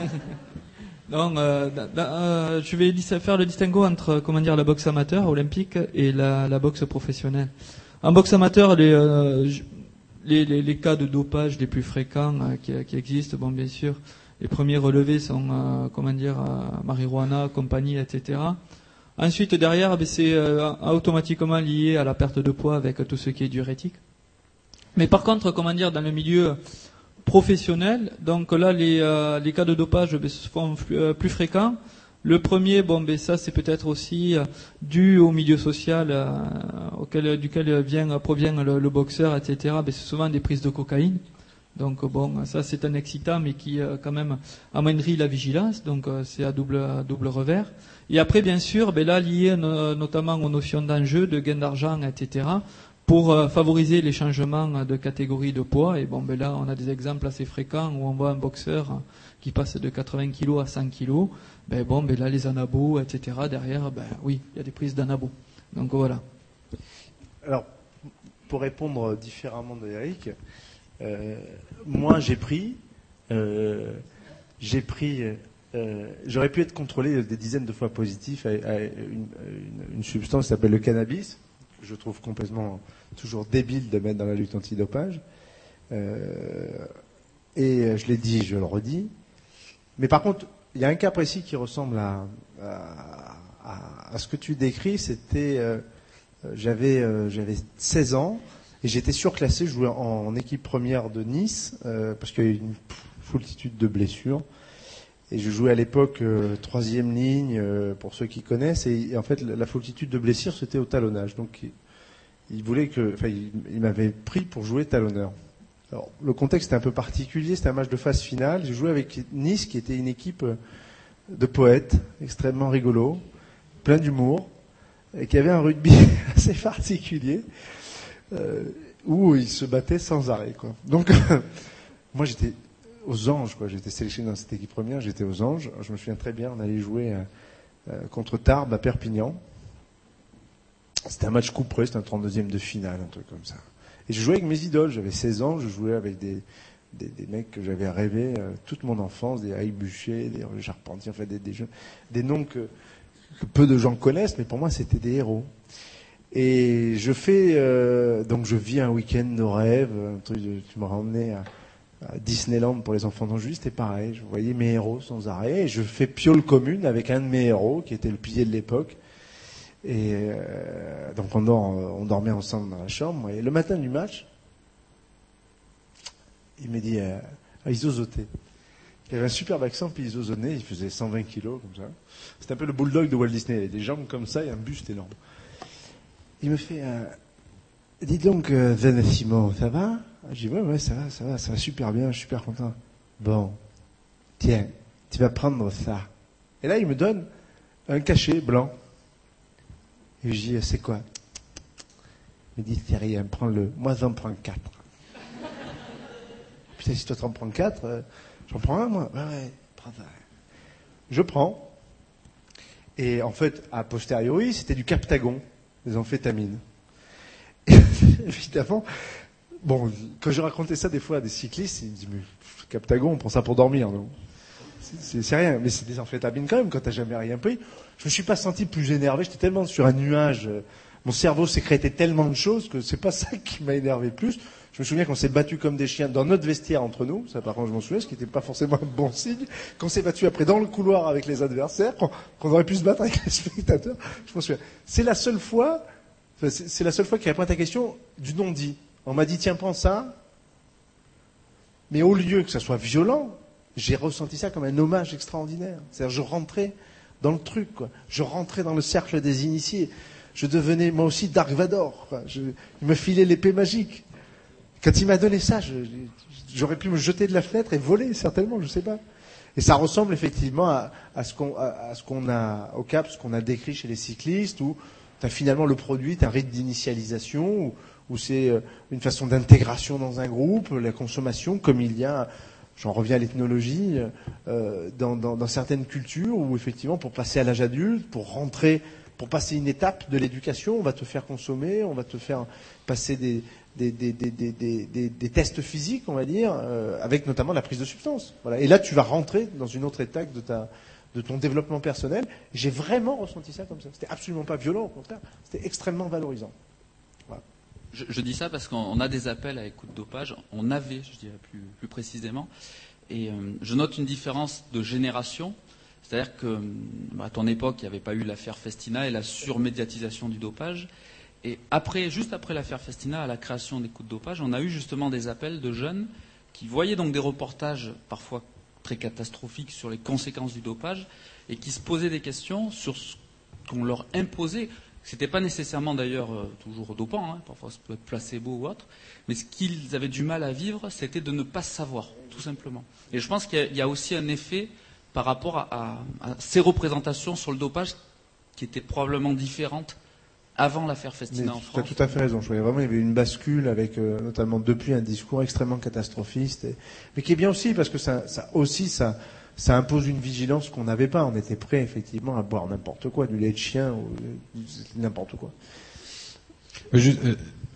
non, euh, da, da, euh, je vais faire le distinguo entre, comment dire, la boxe amateur olympique et la, la boxe professionnelle. En boxe amateur, les, euh, les, les, les cas de dopage les plus fréquents euh, qui, qui existent, bon, bien sûr, les premiers relevés sont, euh, comment dire, euh, marijuana, compagnie, et cetera. Ensuite, derrière, c'est euh, automatiquement lié à la perte de poids avec tout ce qui est diurétique. Mais par contre, comment dire, dans le milieu professionnel, donc là, les, euh, les cas de dopage ben, se font plus, euh, plus fréquents. Le premier, bon, ben ça, c'est peut-être aussi euh, dû au milieu social euh, auquel, duquel vient, provient le, le boxeur, et cetera. Ben, c'est souvent des prises de cocaïne. Donc bon, ça c'est un excitant, mais qui euh, quand même amoindrit la vigilance, donc euh, c'est à double, à double revers. Et après, bien sûr, ben là, lié no- notamment aux notions d'enjeu, de gain d'argent, et cetera, pour euh, favoriser les changements de catégorie de poids. Et bon, ben là, on a des exemples assez fréquents où on voit un boxeur qui passe de quatre-vingts kilos à cent kilos. Ben bon, ben là, les anabos, et cetera, derrière, ben oui, il y a des prises d'anabos. Donc voilà. Alors, pour répondre différemment d'Eric, Euh, moi, j'ai pris, euh, j'ai pris, euh, j'aurais pu être contrôlé des dizaines de fois positif à, à une, une, une substance qui s'appelle le cannabis, que je trouve complètement toujours débile de mettre dans la lutte antidopage. Euh, et je l'ai dit, je le redis. Mais par contre, il y a un cas précis qui ressemble à, à, à, à ce que tu décris. C'était, euh, j'avais, euh, j'avais seize ans. Et j'étais surclassé, je jouais en, en équipe première de Nice, euh, parce qu'il y a eu une foultitude de blessures. Et je jouais à l'époque euh, troisième ligne, euh, pour ceux qui connaissent. Et, et en fait, la, la foultitude de blessures, c'était au talonnage. Donc, il, il voulait que, enfin, il, il m'avait pris pour jouer talonneur. Alors, le contexte était un peu particulier. C'était un match de phase finale. Je jouais avec Nice, qui était une équipe de poètes, extrêmement rigolo, plein d'humour, et qui avait un rugby assez particulier. Euh, où ils se battaient sans arrêt, quoi. Donc, moi, j'étais aux Anges, quoi. J'étais sélectionné dans cette équipe première, j'étais aux Anges. Je me souviens très bien, on allait jouer euh, contre Tarbes à Perpignan. C'était un match couperé, c'était un trente-deuxième de finale, un truc comme ça. Et je jouais avec mes idoles, j'avais seize ans, je jouais avec des, des, des mecs que j'avais rêvé euh, toute mon enfance, des Haït Bucher, des Charpentier, enfin des, des, jeux, des noms que, que peu de gens connaissent, mais pour moi, c'était des héros. Et je fais, euh, donc je vis un week-end de rêve, un truc de, tu m'as ramené à, à Disneyland pour les enfants d'Anjou, c'était pareil, je voyais mes héros sans arrêt, et je fais piole commune avec un de mes héros, qui était le pilier de l'époque, et euh, donc on, dort, on dormait ensemble dans la chambre, et le matin du match, il m'a dit, euh, ah, il zozotait. Il avait un superbe accent, puis il zozonnait, il faisait cent vingt kilos, comme ça. C'était un peu le bulldog de Walt Disney, il avait des jambes comme ça et un buste énorme. Il me fait, euh, dis donc, euh, Zen Simon, ça va? Je dis, ouais, ouais, ça va, ça va, ça va super bien, je suis super content. Bon, tiens, tu vas prendre ça. Et là, il me donne un cachet blanc. Et je dis, c'est quoi? Il me dit, c'est rien, prends-le. Moi, j'en prends quatre. Puis putain, si toi t'en prends quatre, euh, j'en prends un, moi. Ouais, ouais, prends un. Je prends. Et en fait, a posteriori, c'était du Captagon, des amphétamines. Et, évidemment, bon, quand je racontais ça des fois à des cyclistes, ils me disent, mais Captagon, on prend ça pour dormir, non? C'est, c'est rien, mais c'est des amphétamines quand même, quand t'as jamais rien pris. Je me suis pas senti plus énervé, j'étais tellement sur un nuage, euh, mon cerveau sécrétait tellement de choses que c'est pas ça qui m'a énervé plus. Je me souviens qu'on s'est battu comme des chiens dans notre vestiaire entre nous, ça par contre je m'en souviens, ce qui n'était pas forcément un bon signe, qu'on s'est battu après dans le couloir avec les adversaires, qu'on, qu'on aurait pu se battre avec les spectateurs, je m'en souviens. C'est la seule fois, enfin, c'est, c'est la seule fois qui répond à ta question du non-dit. On m'a dit, tiens, prends ça, mais au lieu que ça soit violent, j'ai ressenti ça comme un hommage extraordinaire. C'est-à-dire, je rentrais dans le truc, quoi. Je rentrais dans le cercle des initiés. Je devenais, moi aussi, Dark Vador, quoi. Je, il me filait l'épée magique. Quand il m'a donné ça, je, j'aurais pu me jeter de la fenêtre et voler, certainement, je sais pas. Et ça ressemble effectivement à, à ce qu'on, à, à ce qu'on a, au cap, ce qu'on a décrit chez les cyclistes, où t'as finalement le produit, t'as un rite d'initialisation, où, où c'est une façon d'intégration dans un groupe, la consommation, comme il y a, j'en reviens à l'ethnologie, euh, dans, dans, dans certaines cultures où effectivement pour passer à l'âge adulte, pour rentrer, pour passer une étape de l'éducation, on va te faire consommer, on va te faire passer des, des, des, des, des, des, des tests physiques, on va dire, euh, avec notamment la prise de substances. Voilà. Et là, tu vas rentrer dans une autre étape de, ta, de ton développement personnel. J'ai vraiment ressenti ça comme ça. C'était absolument pas violent, au contraire. C'était extrêmement valorisant. Voilà. Je, je dis ça parce qu'on a des appels à écoute dopage. On avait, je dirais plus, plus précisément. Et euh, je note une différence de génération. C'est-à-dire que bah, à ton époque, il n'y avait pas eu l'affaire Festina et la surmédiatisation du dopage. Et après, juste après l'affaire Festina, à la création d'écoute dopage, on a eu justement des appels de jeunes qui voyaient donc des reportages parfois très catastrophiques sur les conséquences du dopage et qui se posaient des questions sur ce qu'on leur imposait. C'était pas nécessairement d'ailleurs euh, toujours dopant, hein, parfois ça peut être placebo ou autre, mais ce qu'ils avaient du mal à vivre, c'était de ne pas savoir, tout simplement. Et je pense qu'il y a, il y a aussi un effet par rapport à, à, à ces représentations sur le dopage qui étaient probablement différentes avant l'affaire Festina en France. Tu as tout à fait raison. Je voyais vraiment il y avait une bascule avec euh, notamment depuis un discours extrêmement catastrophiste, et, mais qui est bien aussi parce que ça, ça aussi ça. Ça impose une vigilance qu'on n'avait pas. On était prêt, effectivement, à boire n'importe quoi, du lait de chien ou n'importe quoi. Je, euh,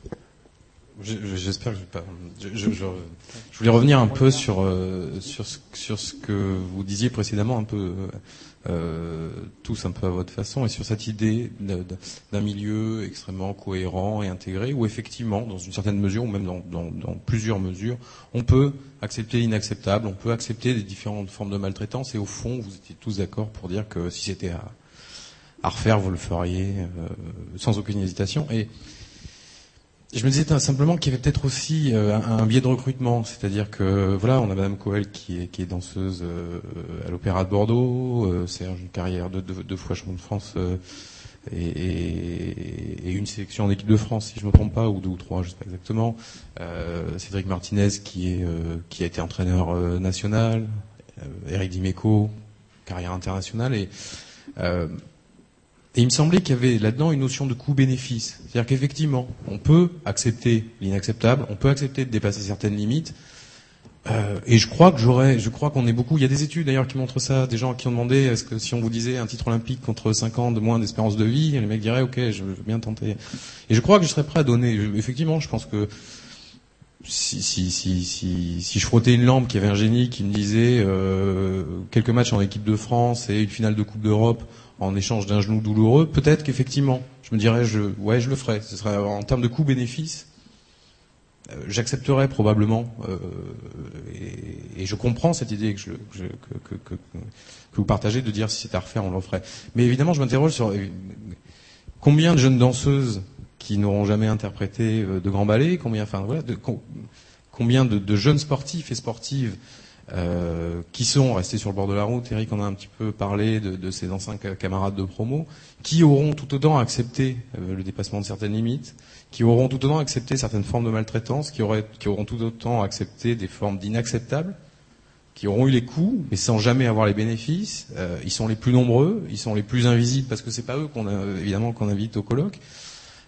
je, j'espère que je vais pas. Je, je, je, je voulais revenir un peu sur euh, sur ce, sur ce que vous disiez précédemment, un peu euh, tous un peu à votre façon, et sur cette idée d'un milieu extrêmement cohérent et intégré, où effectivement, dans une certaine mesure, ou même dans, dans, dans plusieurs mesures, on peut accepter l'inacceptable, on peut accepter des différentes formes de maltraitance, et au fond, vous étiez tous d'accord pour dire que si c'était à, à refaire, vous le feriez euh, sans aucune hésitation. Et je me disais simplement qu'il y avait peut-être aussi euh, un, un biais de recrutement, c'est-à-dire que voilà, on a Madame Coel qui est, qui est danseuse euh, à l'Opéra de Bordeaux, euh, Serge une carrière de deux, deux fois champion de France euh, et, et, et une sélection en équipe de France, si je me trompe pas, ou deux ou trois, je sais pas exactement. Euh, Cédric Martinez qui est euh, qui a été entraîneur euh, national, euh, Eric Dimeco, carrière internationale, et euh, Et il me semblait qu'il y avait là-dedans une notion de coût-bénéfice. C'est-à-dire qu'effectivement, on peut accepter l'inacceptable, on peut accepter de dépasser certaines limites. Euh, et je crois que j'aurais, je crois qu'on est beaucoup. Il y a des études d'ailleurs qui montrent ça, des gens qui ont demandé est-ce que si on vous disait un titre olympique contre cinq ans de moins d'espérance de vie, les mecs diraient ok, je veux bien tenter. Et je crois que je serais prêt à donner. Effectivement, je pense que si si si si, si je frottais une lampe, qu'il y avait un génie qui me disait euh, quelques matchs en équipe de France et une finale de Coupe d'Europe en échange d'un genou douloureux, peut-être qu'effectivement, je me dirais, je, ouais, je le ferais. Ce serait en termes de coût-bénéfice, euh, j'accepterais probablement, euh, et, et je comprends cette idée que, je, que, je, que, que, que, que vous partagez de dire si c'était à refaire, on le ferait. Mais évidemment, je m'interroge sur euh, combien de jeunes danseuses qui n'auront jamais interprété euh, de grands ballets, combien, enfin voilà, de, com, combien de, de jeunes sportifs et sportives Euh, qui sont restés sur le bord de la route. Eric en a un petit peu parlé de, de ses anciens camarades de promo, qui auront tout autant accepté euh, le dépassement de certaines limites, qui auront tout autant accepté certaines formes de maltraitance, qui, auraient, qui auront tout autant accepté des formes d'inacceptables, qui auront eu les coûts, mais sans jamais avoir les bénéfices. Euh, ils sont les plus nombreux, ils sont les plus invisibles, parce que c'est pas eux qu'on a, évidemment qu'on invite au colloque.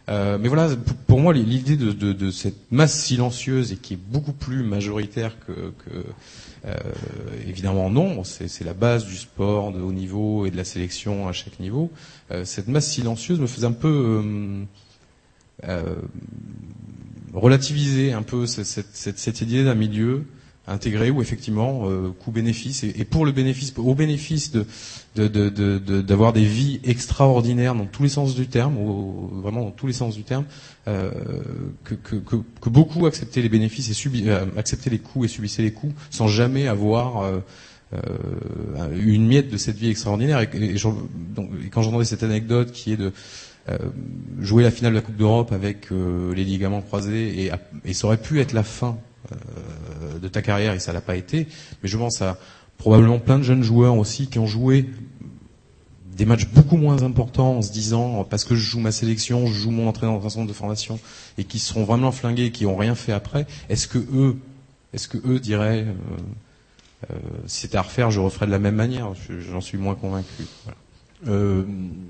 Euh, mais voilà, pour moi, l'idée de, de, de cette masse silencieuse et qui est beaucoup plus majoritaire que, que euh, évidemment en nombre, c'est, c'est la base du sport de haut niveau et de la sélection à chaque niveau. Euh, cette masse silencieuse me faisait un peu euh, euh, relativiser un peu cette, cette, cette idée d'un milieu intégré où effectivement euh, coût-bénéfice et, et pour le bénéfice, au bénéfice de, de, de, de, de d'avoir des vies extraordinaires dans tous les sens du terme, ou, vraiment dans tous les sens du terme, euh, que, que, que, que beaucoup acceptaient les bénéfices et subi, euh, acceptaient les coûts et subissaient les coûts sans jamais avoir euh, euh, une miette de cette vie extraordinaire. Et, et, et, donc, et quand j'entendais cette anecdote qui est de euh, jouer la finale de la Coupe d'Europe avec euh, les ligaments croisés et, et ça aurait pu être la fin Euh, de ta carrière et ça l'a pas été, mais je pense à probablement plein de jeunes joueurs aussi qui ont joué des matchs beaucoup moins importants en se disant parce que je joue ma sélection, je joue mon entraîneur dans un centre de formation et qui seront vraiment flingués et qui ont rien fait après. Est-ce que eux, est-ce que eux diraient euh, euh, si c'était à refaire, je referais de la même manière? J'en suis moins convaincu. Voilà. Euh,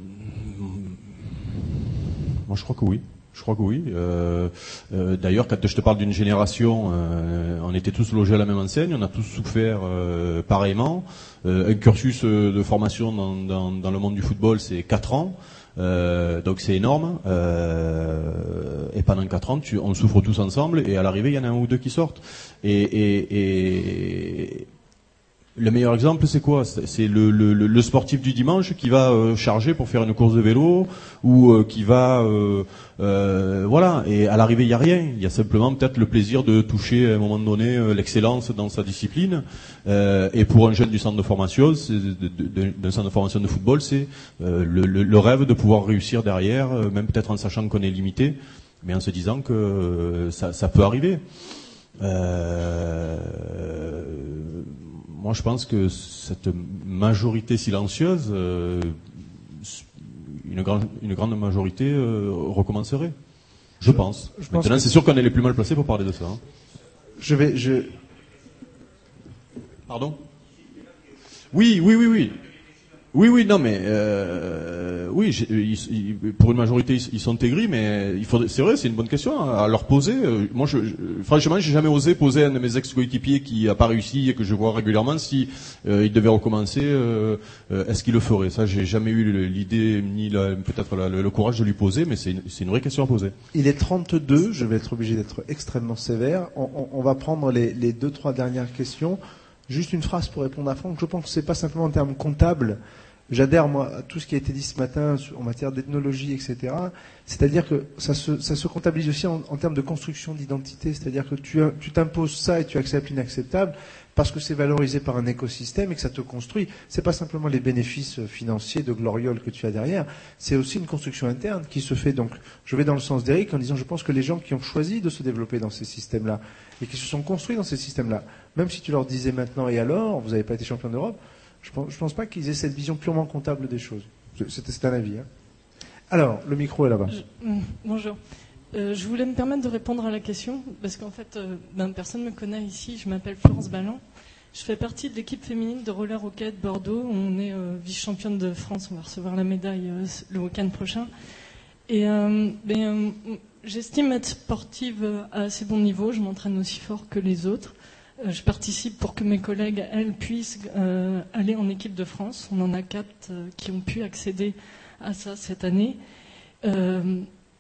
moi, je crois que oui. Je crois que oui. Euh, euh, d'ailleurs, quand je te parle d'une génération, euh, on était tous logés à la même enseigne, on a tous souffert euh, pareillement. Euh, un cursus de formation dans, dans, dans le monde du football, c'est quatre ans. Euh, donc c'est énorme. Euh, et pendant quatre ans, tu, on souffre tous ensemble. Et à l'arrivée, il y en a un ou deux qui sortent. Et, et, et le meilleur exemple, c'est quoi? C'est le, le, le sportif du dimanche qui va euh, charger pour faire une course de vélo ou euh, qui va, euh, euh, voilà. Et à l'arrivée, il y a rien. Il y a simplement peut-être le plaisir de toucher à un moment donné euh, l'excellence dans sa discipline. Euh, et pour un jeune du centre de formation, c'est, de, de, d'un centre de formation de football, c'est euh, le, le, le rêve de pouvoir réussir derrière, euh, même peut-être en sachant qu'on est limité, mais en se disant que euh, ça, ça peut arriver. Euh, Moi, je pense que cette majorité silencieuse, euh, une, grande, une grande majorité euh, recommencerait. Je, je pense. Je Maintenant, pense c'est sûr qu'on est les plus mal placés pour parler de ça. Hein. Je vais... Je... Pardon ? Oui, oui, oui, oui. Oui, oui, non, mais euh, oui, ils, ils, pour une majorité, ils, ils sont aigris, mais il faudrait, c'est vrai, c'est une bonne question à leur poser. Moi, je, je, franchement, j'ai jamais osé poser à un de mes ex-coéquipiers qui a pas réussi et que je vois régulièrement si euh, il devait recommencer, euh, est-ce qu'il le ferait? Ça, j'ai jamais eu l'idée ni la, peut-être la, le, le courage de lui poser, mais c'est une, c'est une vraie question à poser. Il est trente-deux, je vais être obligé d'être extrêmement sévère. On, on, on va prendre les, les deux, trois dernières questions. Juste une phrase pour répondre à Franck. Je pense que c'est pas simplement en termes comptables. J'adhère, moi, à tout ce qui a été dit ce matin en matière d'ethnologie, et cetera. C'est-à-dire que ça se, ça se comptabilise aussi en, en termes de construction d'identité. C'est-à-dire que tu, tu t'imposes ça et tu acceptes l'inacceptable parce que c'est valorisé par un écosystème et que ça te construit. C'est pas simplement les bénéfices financiers de gloriole que tu as derrière. C'est aussi une construction interne qui se fait. Donc, je vais dans le sens d'Éric en disant, je pense que les gens qui ont choisi de se développer dans ces systèmes-là et qui se sont construits dans ces systèmes-là, même si tu leur disais maintenant, et alors, vous n'avez pas été champion d'Europe, je pense, je pense pas qu'ils aient cette vision purement comptable des choses. C'est, c'est un avis. Hein. Alors, le micro est là-bas. Je, mm, bonjour. Euh, je voulais me permettre de répondre à la question, parce qu'en fait, euh, ben, personne ne me connaît ici. Je m'appelle Florence Balland. Je fais partie de l'équipe féminine de roller hockey de Bordeaux. On est euh, vice-championne de France. On va recevoir la médaille euh, le week-end prochain. Et euh, ben, euh, j'estime être sportive à assez bon niveau. Je m'entraîne aussi fort que les autres. Je participe pour que mes collègues, elles, puissent euh, aller en équipe de France. On en a quatre euh, qui ont pu accéder à ça cette année. Euh,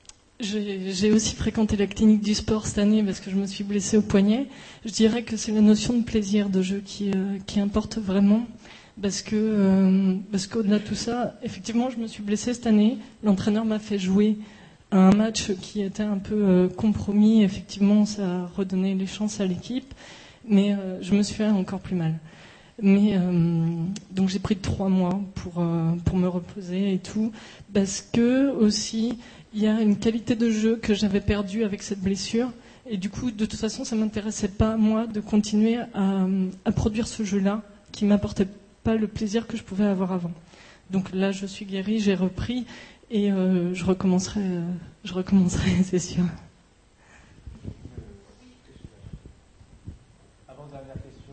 j'ai, j'ai aussi fréquenté la clinique du sport cette année parce que je me suis blessée au poignet. Je dirais que c'est la notion de plaisir de jeu qui, euh, qui importe vraiment. Parce que euh, parce qu'au-delà de tout ça, effectivement, je me suis blessée cette année. L'entraîneur m'a fait jouer à un match qui était un peu euh, compromis. Effectivement, ça a redonné les chances à l'équipe. Mais euh, je me suis fait encore plus mal. Mais euh, donc j'ai pris trois mois pour euh, pour me reposer et tout, parce que aussi il y a une qualité de jeu que j'avais perdue avec cette blessure, et du coup de toute façon ça m'intéressait pas moi de continuer à, à produire ce jeu-là qui m'apportait pas le plaisir que je pouvais avoir avant. Donc là je suis guérie, j'ai repris et euh, je recommencerai, euh, je recommencerai, c'est sûr. Je,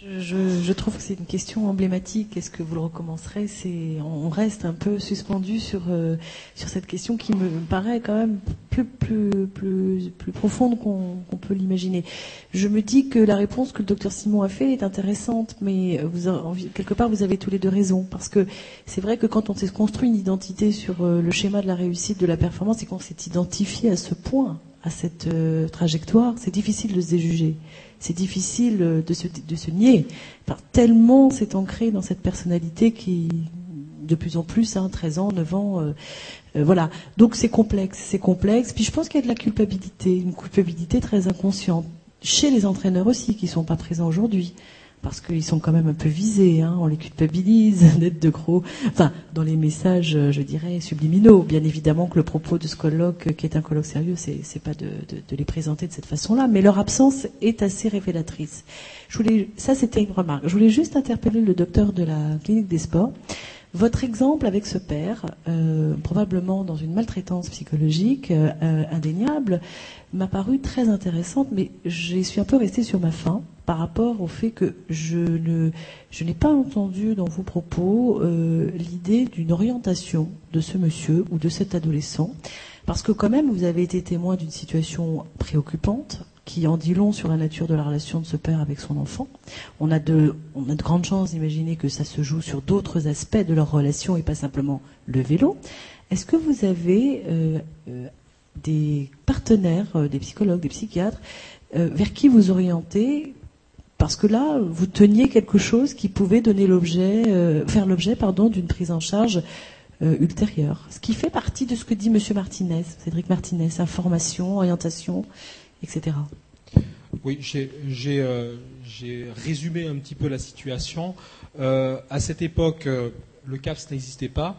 Je, je trouve que c'est une question emblématique. Est-ce que vous le recommencerez? C'est, on reste un peu suspendu sur euh, sur cette question qui me paraît quand même plus plus plus plus profonde qu'on, qu'on peut l'imaginer. Je me dis que la réponse que le docteur Simon a fait est intéressante, mais vous quelque part vous avez tous les deux raison, parce que c'est vrai que quand on s'est construit une identité sur euh, le schéma de la réussite, de la performance, et qu'on s'est identifié à ce point, à cette euh, trajectoire, c'est difficile de se déjuger. C'est difficile de se, de se nier. Enfin, tellement c'est ancré dans cette personnalité qui, de plus en plus, hein, treize ans, neuf ans, euh, euh, voilà. Donc c'est complexe, c'est complexe. Puis je pense qu'il y a de la culpabilité, une culpabilité très inconsciente. Chez les entraîneurs aussi, qui ne sont pas présents aujourd'hui. Parce qu'ils sont quand même un peu visés, hein, on les culpabilise d'être de gros, enfin, dans les messages, je dirais, subliminaux. Bien évidemment que le propos de ce colloque, qui est un colloque sérieux, c'est, c'est pas de, de, de les présenter de cette façon-là, mais leur absence est assez révélatrice. Je voulais, ça c'était une remarque. Je voulais juste interpeller le docteur de la clinique des sports. Votre exemple avec ce père, euh, probablement dans une maltraitance psychologique euh, indéniable, m'a paru très intéressante, mais je suis un peu restée sur ma faim par rapport au fait que je ne je n'ai pas entendu dans vos propos euh, l'idée d'une orientation de ce monsieur ou de cet adolescent, parce que quand même vous avez été témoin d'une situation préoccupante qui en dit long sur la nature de la relation de ce père avec son enfant. On a de, on a de grandes chances d'imaginer que ça se joue sur d'autres aspects de leur relation et pas simplement le vélo. Est-ce que vous avez euh, euh, des partenaires, euh, des psychologues, des psychiatres, euh, vers qui vous orientez? Parce que là, vous teniez quelque chose qui pouvait donner l'objet, euh, faire l'objet, pardon, d'une prise en charge euh, ultérieure. Ce qui fait partie de ce que dit Monsieur Martinez, Cédric Martinez, information, orientation, et cetera. Oui, j'ai, j'ai, euh, j'ai résumé un petit peu la situation. Euh, à cette époque, euh, le C A P S n'existait pas.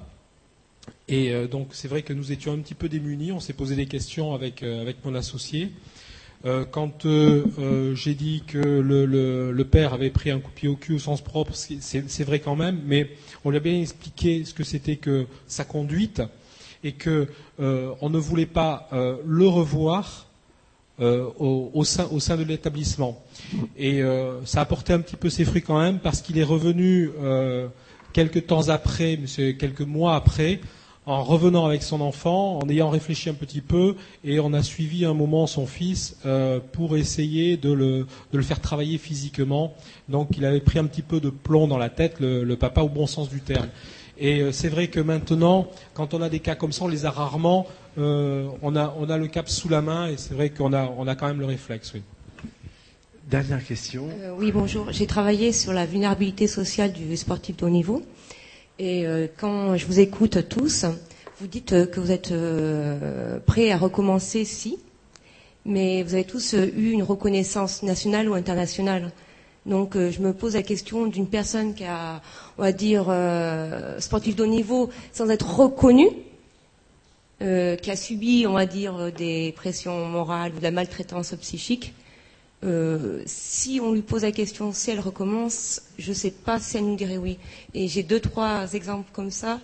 Et euh, donc, c'est vrai que nous étions un petit peu démunis. On s'est posé des questions avec, euh, avec mon associé. Euh, quand euh, euh, j'ai dit que le, le, le père avait pris un coup de pied au cul au sens propre, c'est, c'est vrai quand même, mais on lui a bien expliqué ce que c'était que sa conduite et que euh, on ne voulait pas euh, le revoir Euh, au, au, sein, au sein de l'établissement. Et euh, ça a porté un petit peu ses fruits quand même, parce qu'il est revenu euh, quelques temps après, mais c'est quelques mois après, en revenant avec son enfant, en ayant réfléchi un petit peu, et on a suivi un moment son fils euh, pour essayer de le, de le faire travailler physiquement. Donc il avait pris un petit peu de plomb dans la tête, le, le papa au bon sens du terme. Et euh, c'est vrai que maintenant, quand on a des cas comme ça, on les a rarement. Euh, on a, on a le C A P S sous la main et c'est vrai qu'on a, on a quand même le réflexe. Oui. Dernière question. Euh, oui, bonjour. J'ai travaillé sur la vulnérabilité sociale du sportif de haut niveau. Et euh, quand je vous écoute tous, vous dites euh, que vous êtes euh, prêts à recommencer si, mais vous avez tous euh, eu une reconnaissance nationale ou internationale. Donc euh, je me pose la question d'une personne qui a, on va dire, euh, sportif de haut niveau sans être reconnue, Euh, qui a subi, on va dire, des pressions morales ou de la maltraitance psychique. Euh, si on lui pose la question si elle recommence, je ne sais pas si elle nous dirait oui. Et j'ai deux, trois exemples comme ça.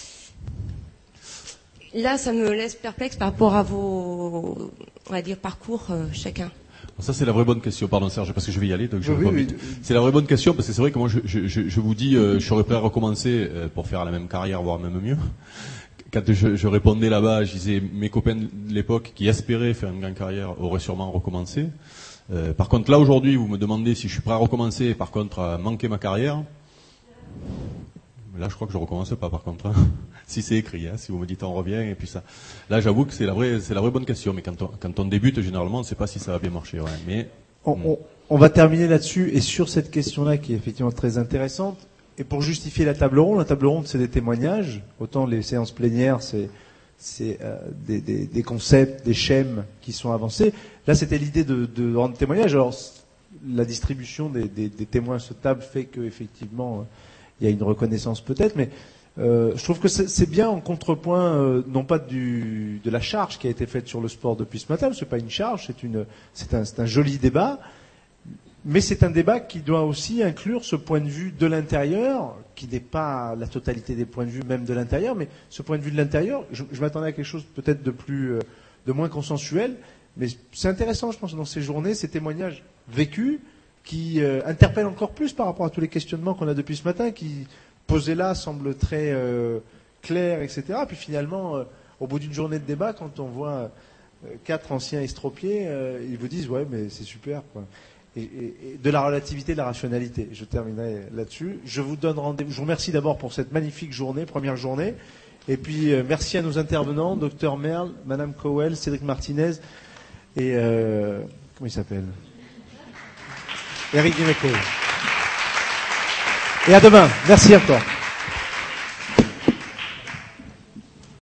Là, ça me laisse perplexe par rapport à vos, on va dire, parcours euh, chacun. Ça, c'est la vraie bonne question. Pardon, Serge, parce que je vais y aller, donc je oui, réponds oui, vite. oui. C'est la vraie bonne question, parce que c'est vrai que moi, je, je, je, je vous dis, euh, je serais prêt à recommencer euh, pour faire la même carrière, voire même mieux. Quand je, je répondais là-bas, je disais, mes copains de l'époque qui espéraient faire une grande carrière auraient sûrement recommencé. Euh, par contre, là, aujourd'hui, vous me demandez si je suis prêt à recommencer, et par contre, à manquer ma carrière. Là, je crois que je recommence pas, par contre. Hein. Si c'est écrit, hein, si vous me dites on revient, et puis ça. Là, j'avoue que c'est la vraie, c'est la vraie bonne question, mais quand on, quand on débute, généralement, on ne sait pas si ça va bien marcher. Ouais. Mais, on, on, on va terminer là-dessus, et sur cette question-là, qui est effectivement très intéressante. Et pour justifier la table ronde, la table ronde, c'est des témoignages. Autant les séances plénières, c'est, c'est euh, des, des, des concepts, des schèmes qui sont avancés. Là, c'était l'idée de, de rendre témoignage. Alors, la distribution des, des, des témoins à cette table fait qu'effectivement, il y a une reconnaissance peut-être. Mais euh, je trouve que c'est, c'est bien en contrepoint, euh, non pas du, de la charge qui a été faite sur le sport depuis ce matin, parce que c'est pas une charge, c'est, une, c'est, un, c'est un joli débat. Mais c'est un débat qui doit aussi inclure ce point de vue de l'intérieur, qui n'est pas la totalité des points de vue même de l'intérieur, mais ce point de vue de l'intérieur, je, je m'attendais à quelque chose peut-être de plus, euh, de moins consensuel, mais c'est intéressant, je pense, dans ces journées, ces témoignages vécus, qui euh, interpellent encore plus par rapport à tous les questionnements qu'on a depuis ce matin, qui posés là semblent très euh, clairs, et cetera. Puis finalement, euh, au bout d'une journée de débat, quand on voit euh, quatre anciens estropiés, euh, ils vous disent ouais, mais c'est super, quoi. Et, et, et de la relativité, de la rationalité. Je terminerai là-dessus. Je vous donne rendez-vous. Je vous remercie d'abord pour cette magnifique journée, première journée. Et puis euh, merci à nos intervenants, docteur Merle, Madame Cowell, Cédric Martinez et euh, comment il s'appelle, Eric Dimeco. Et à demain. Merci encore.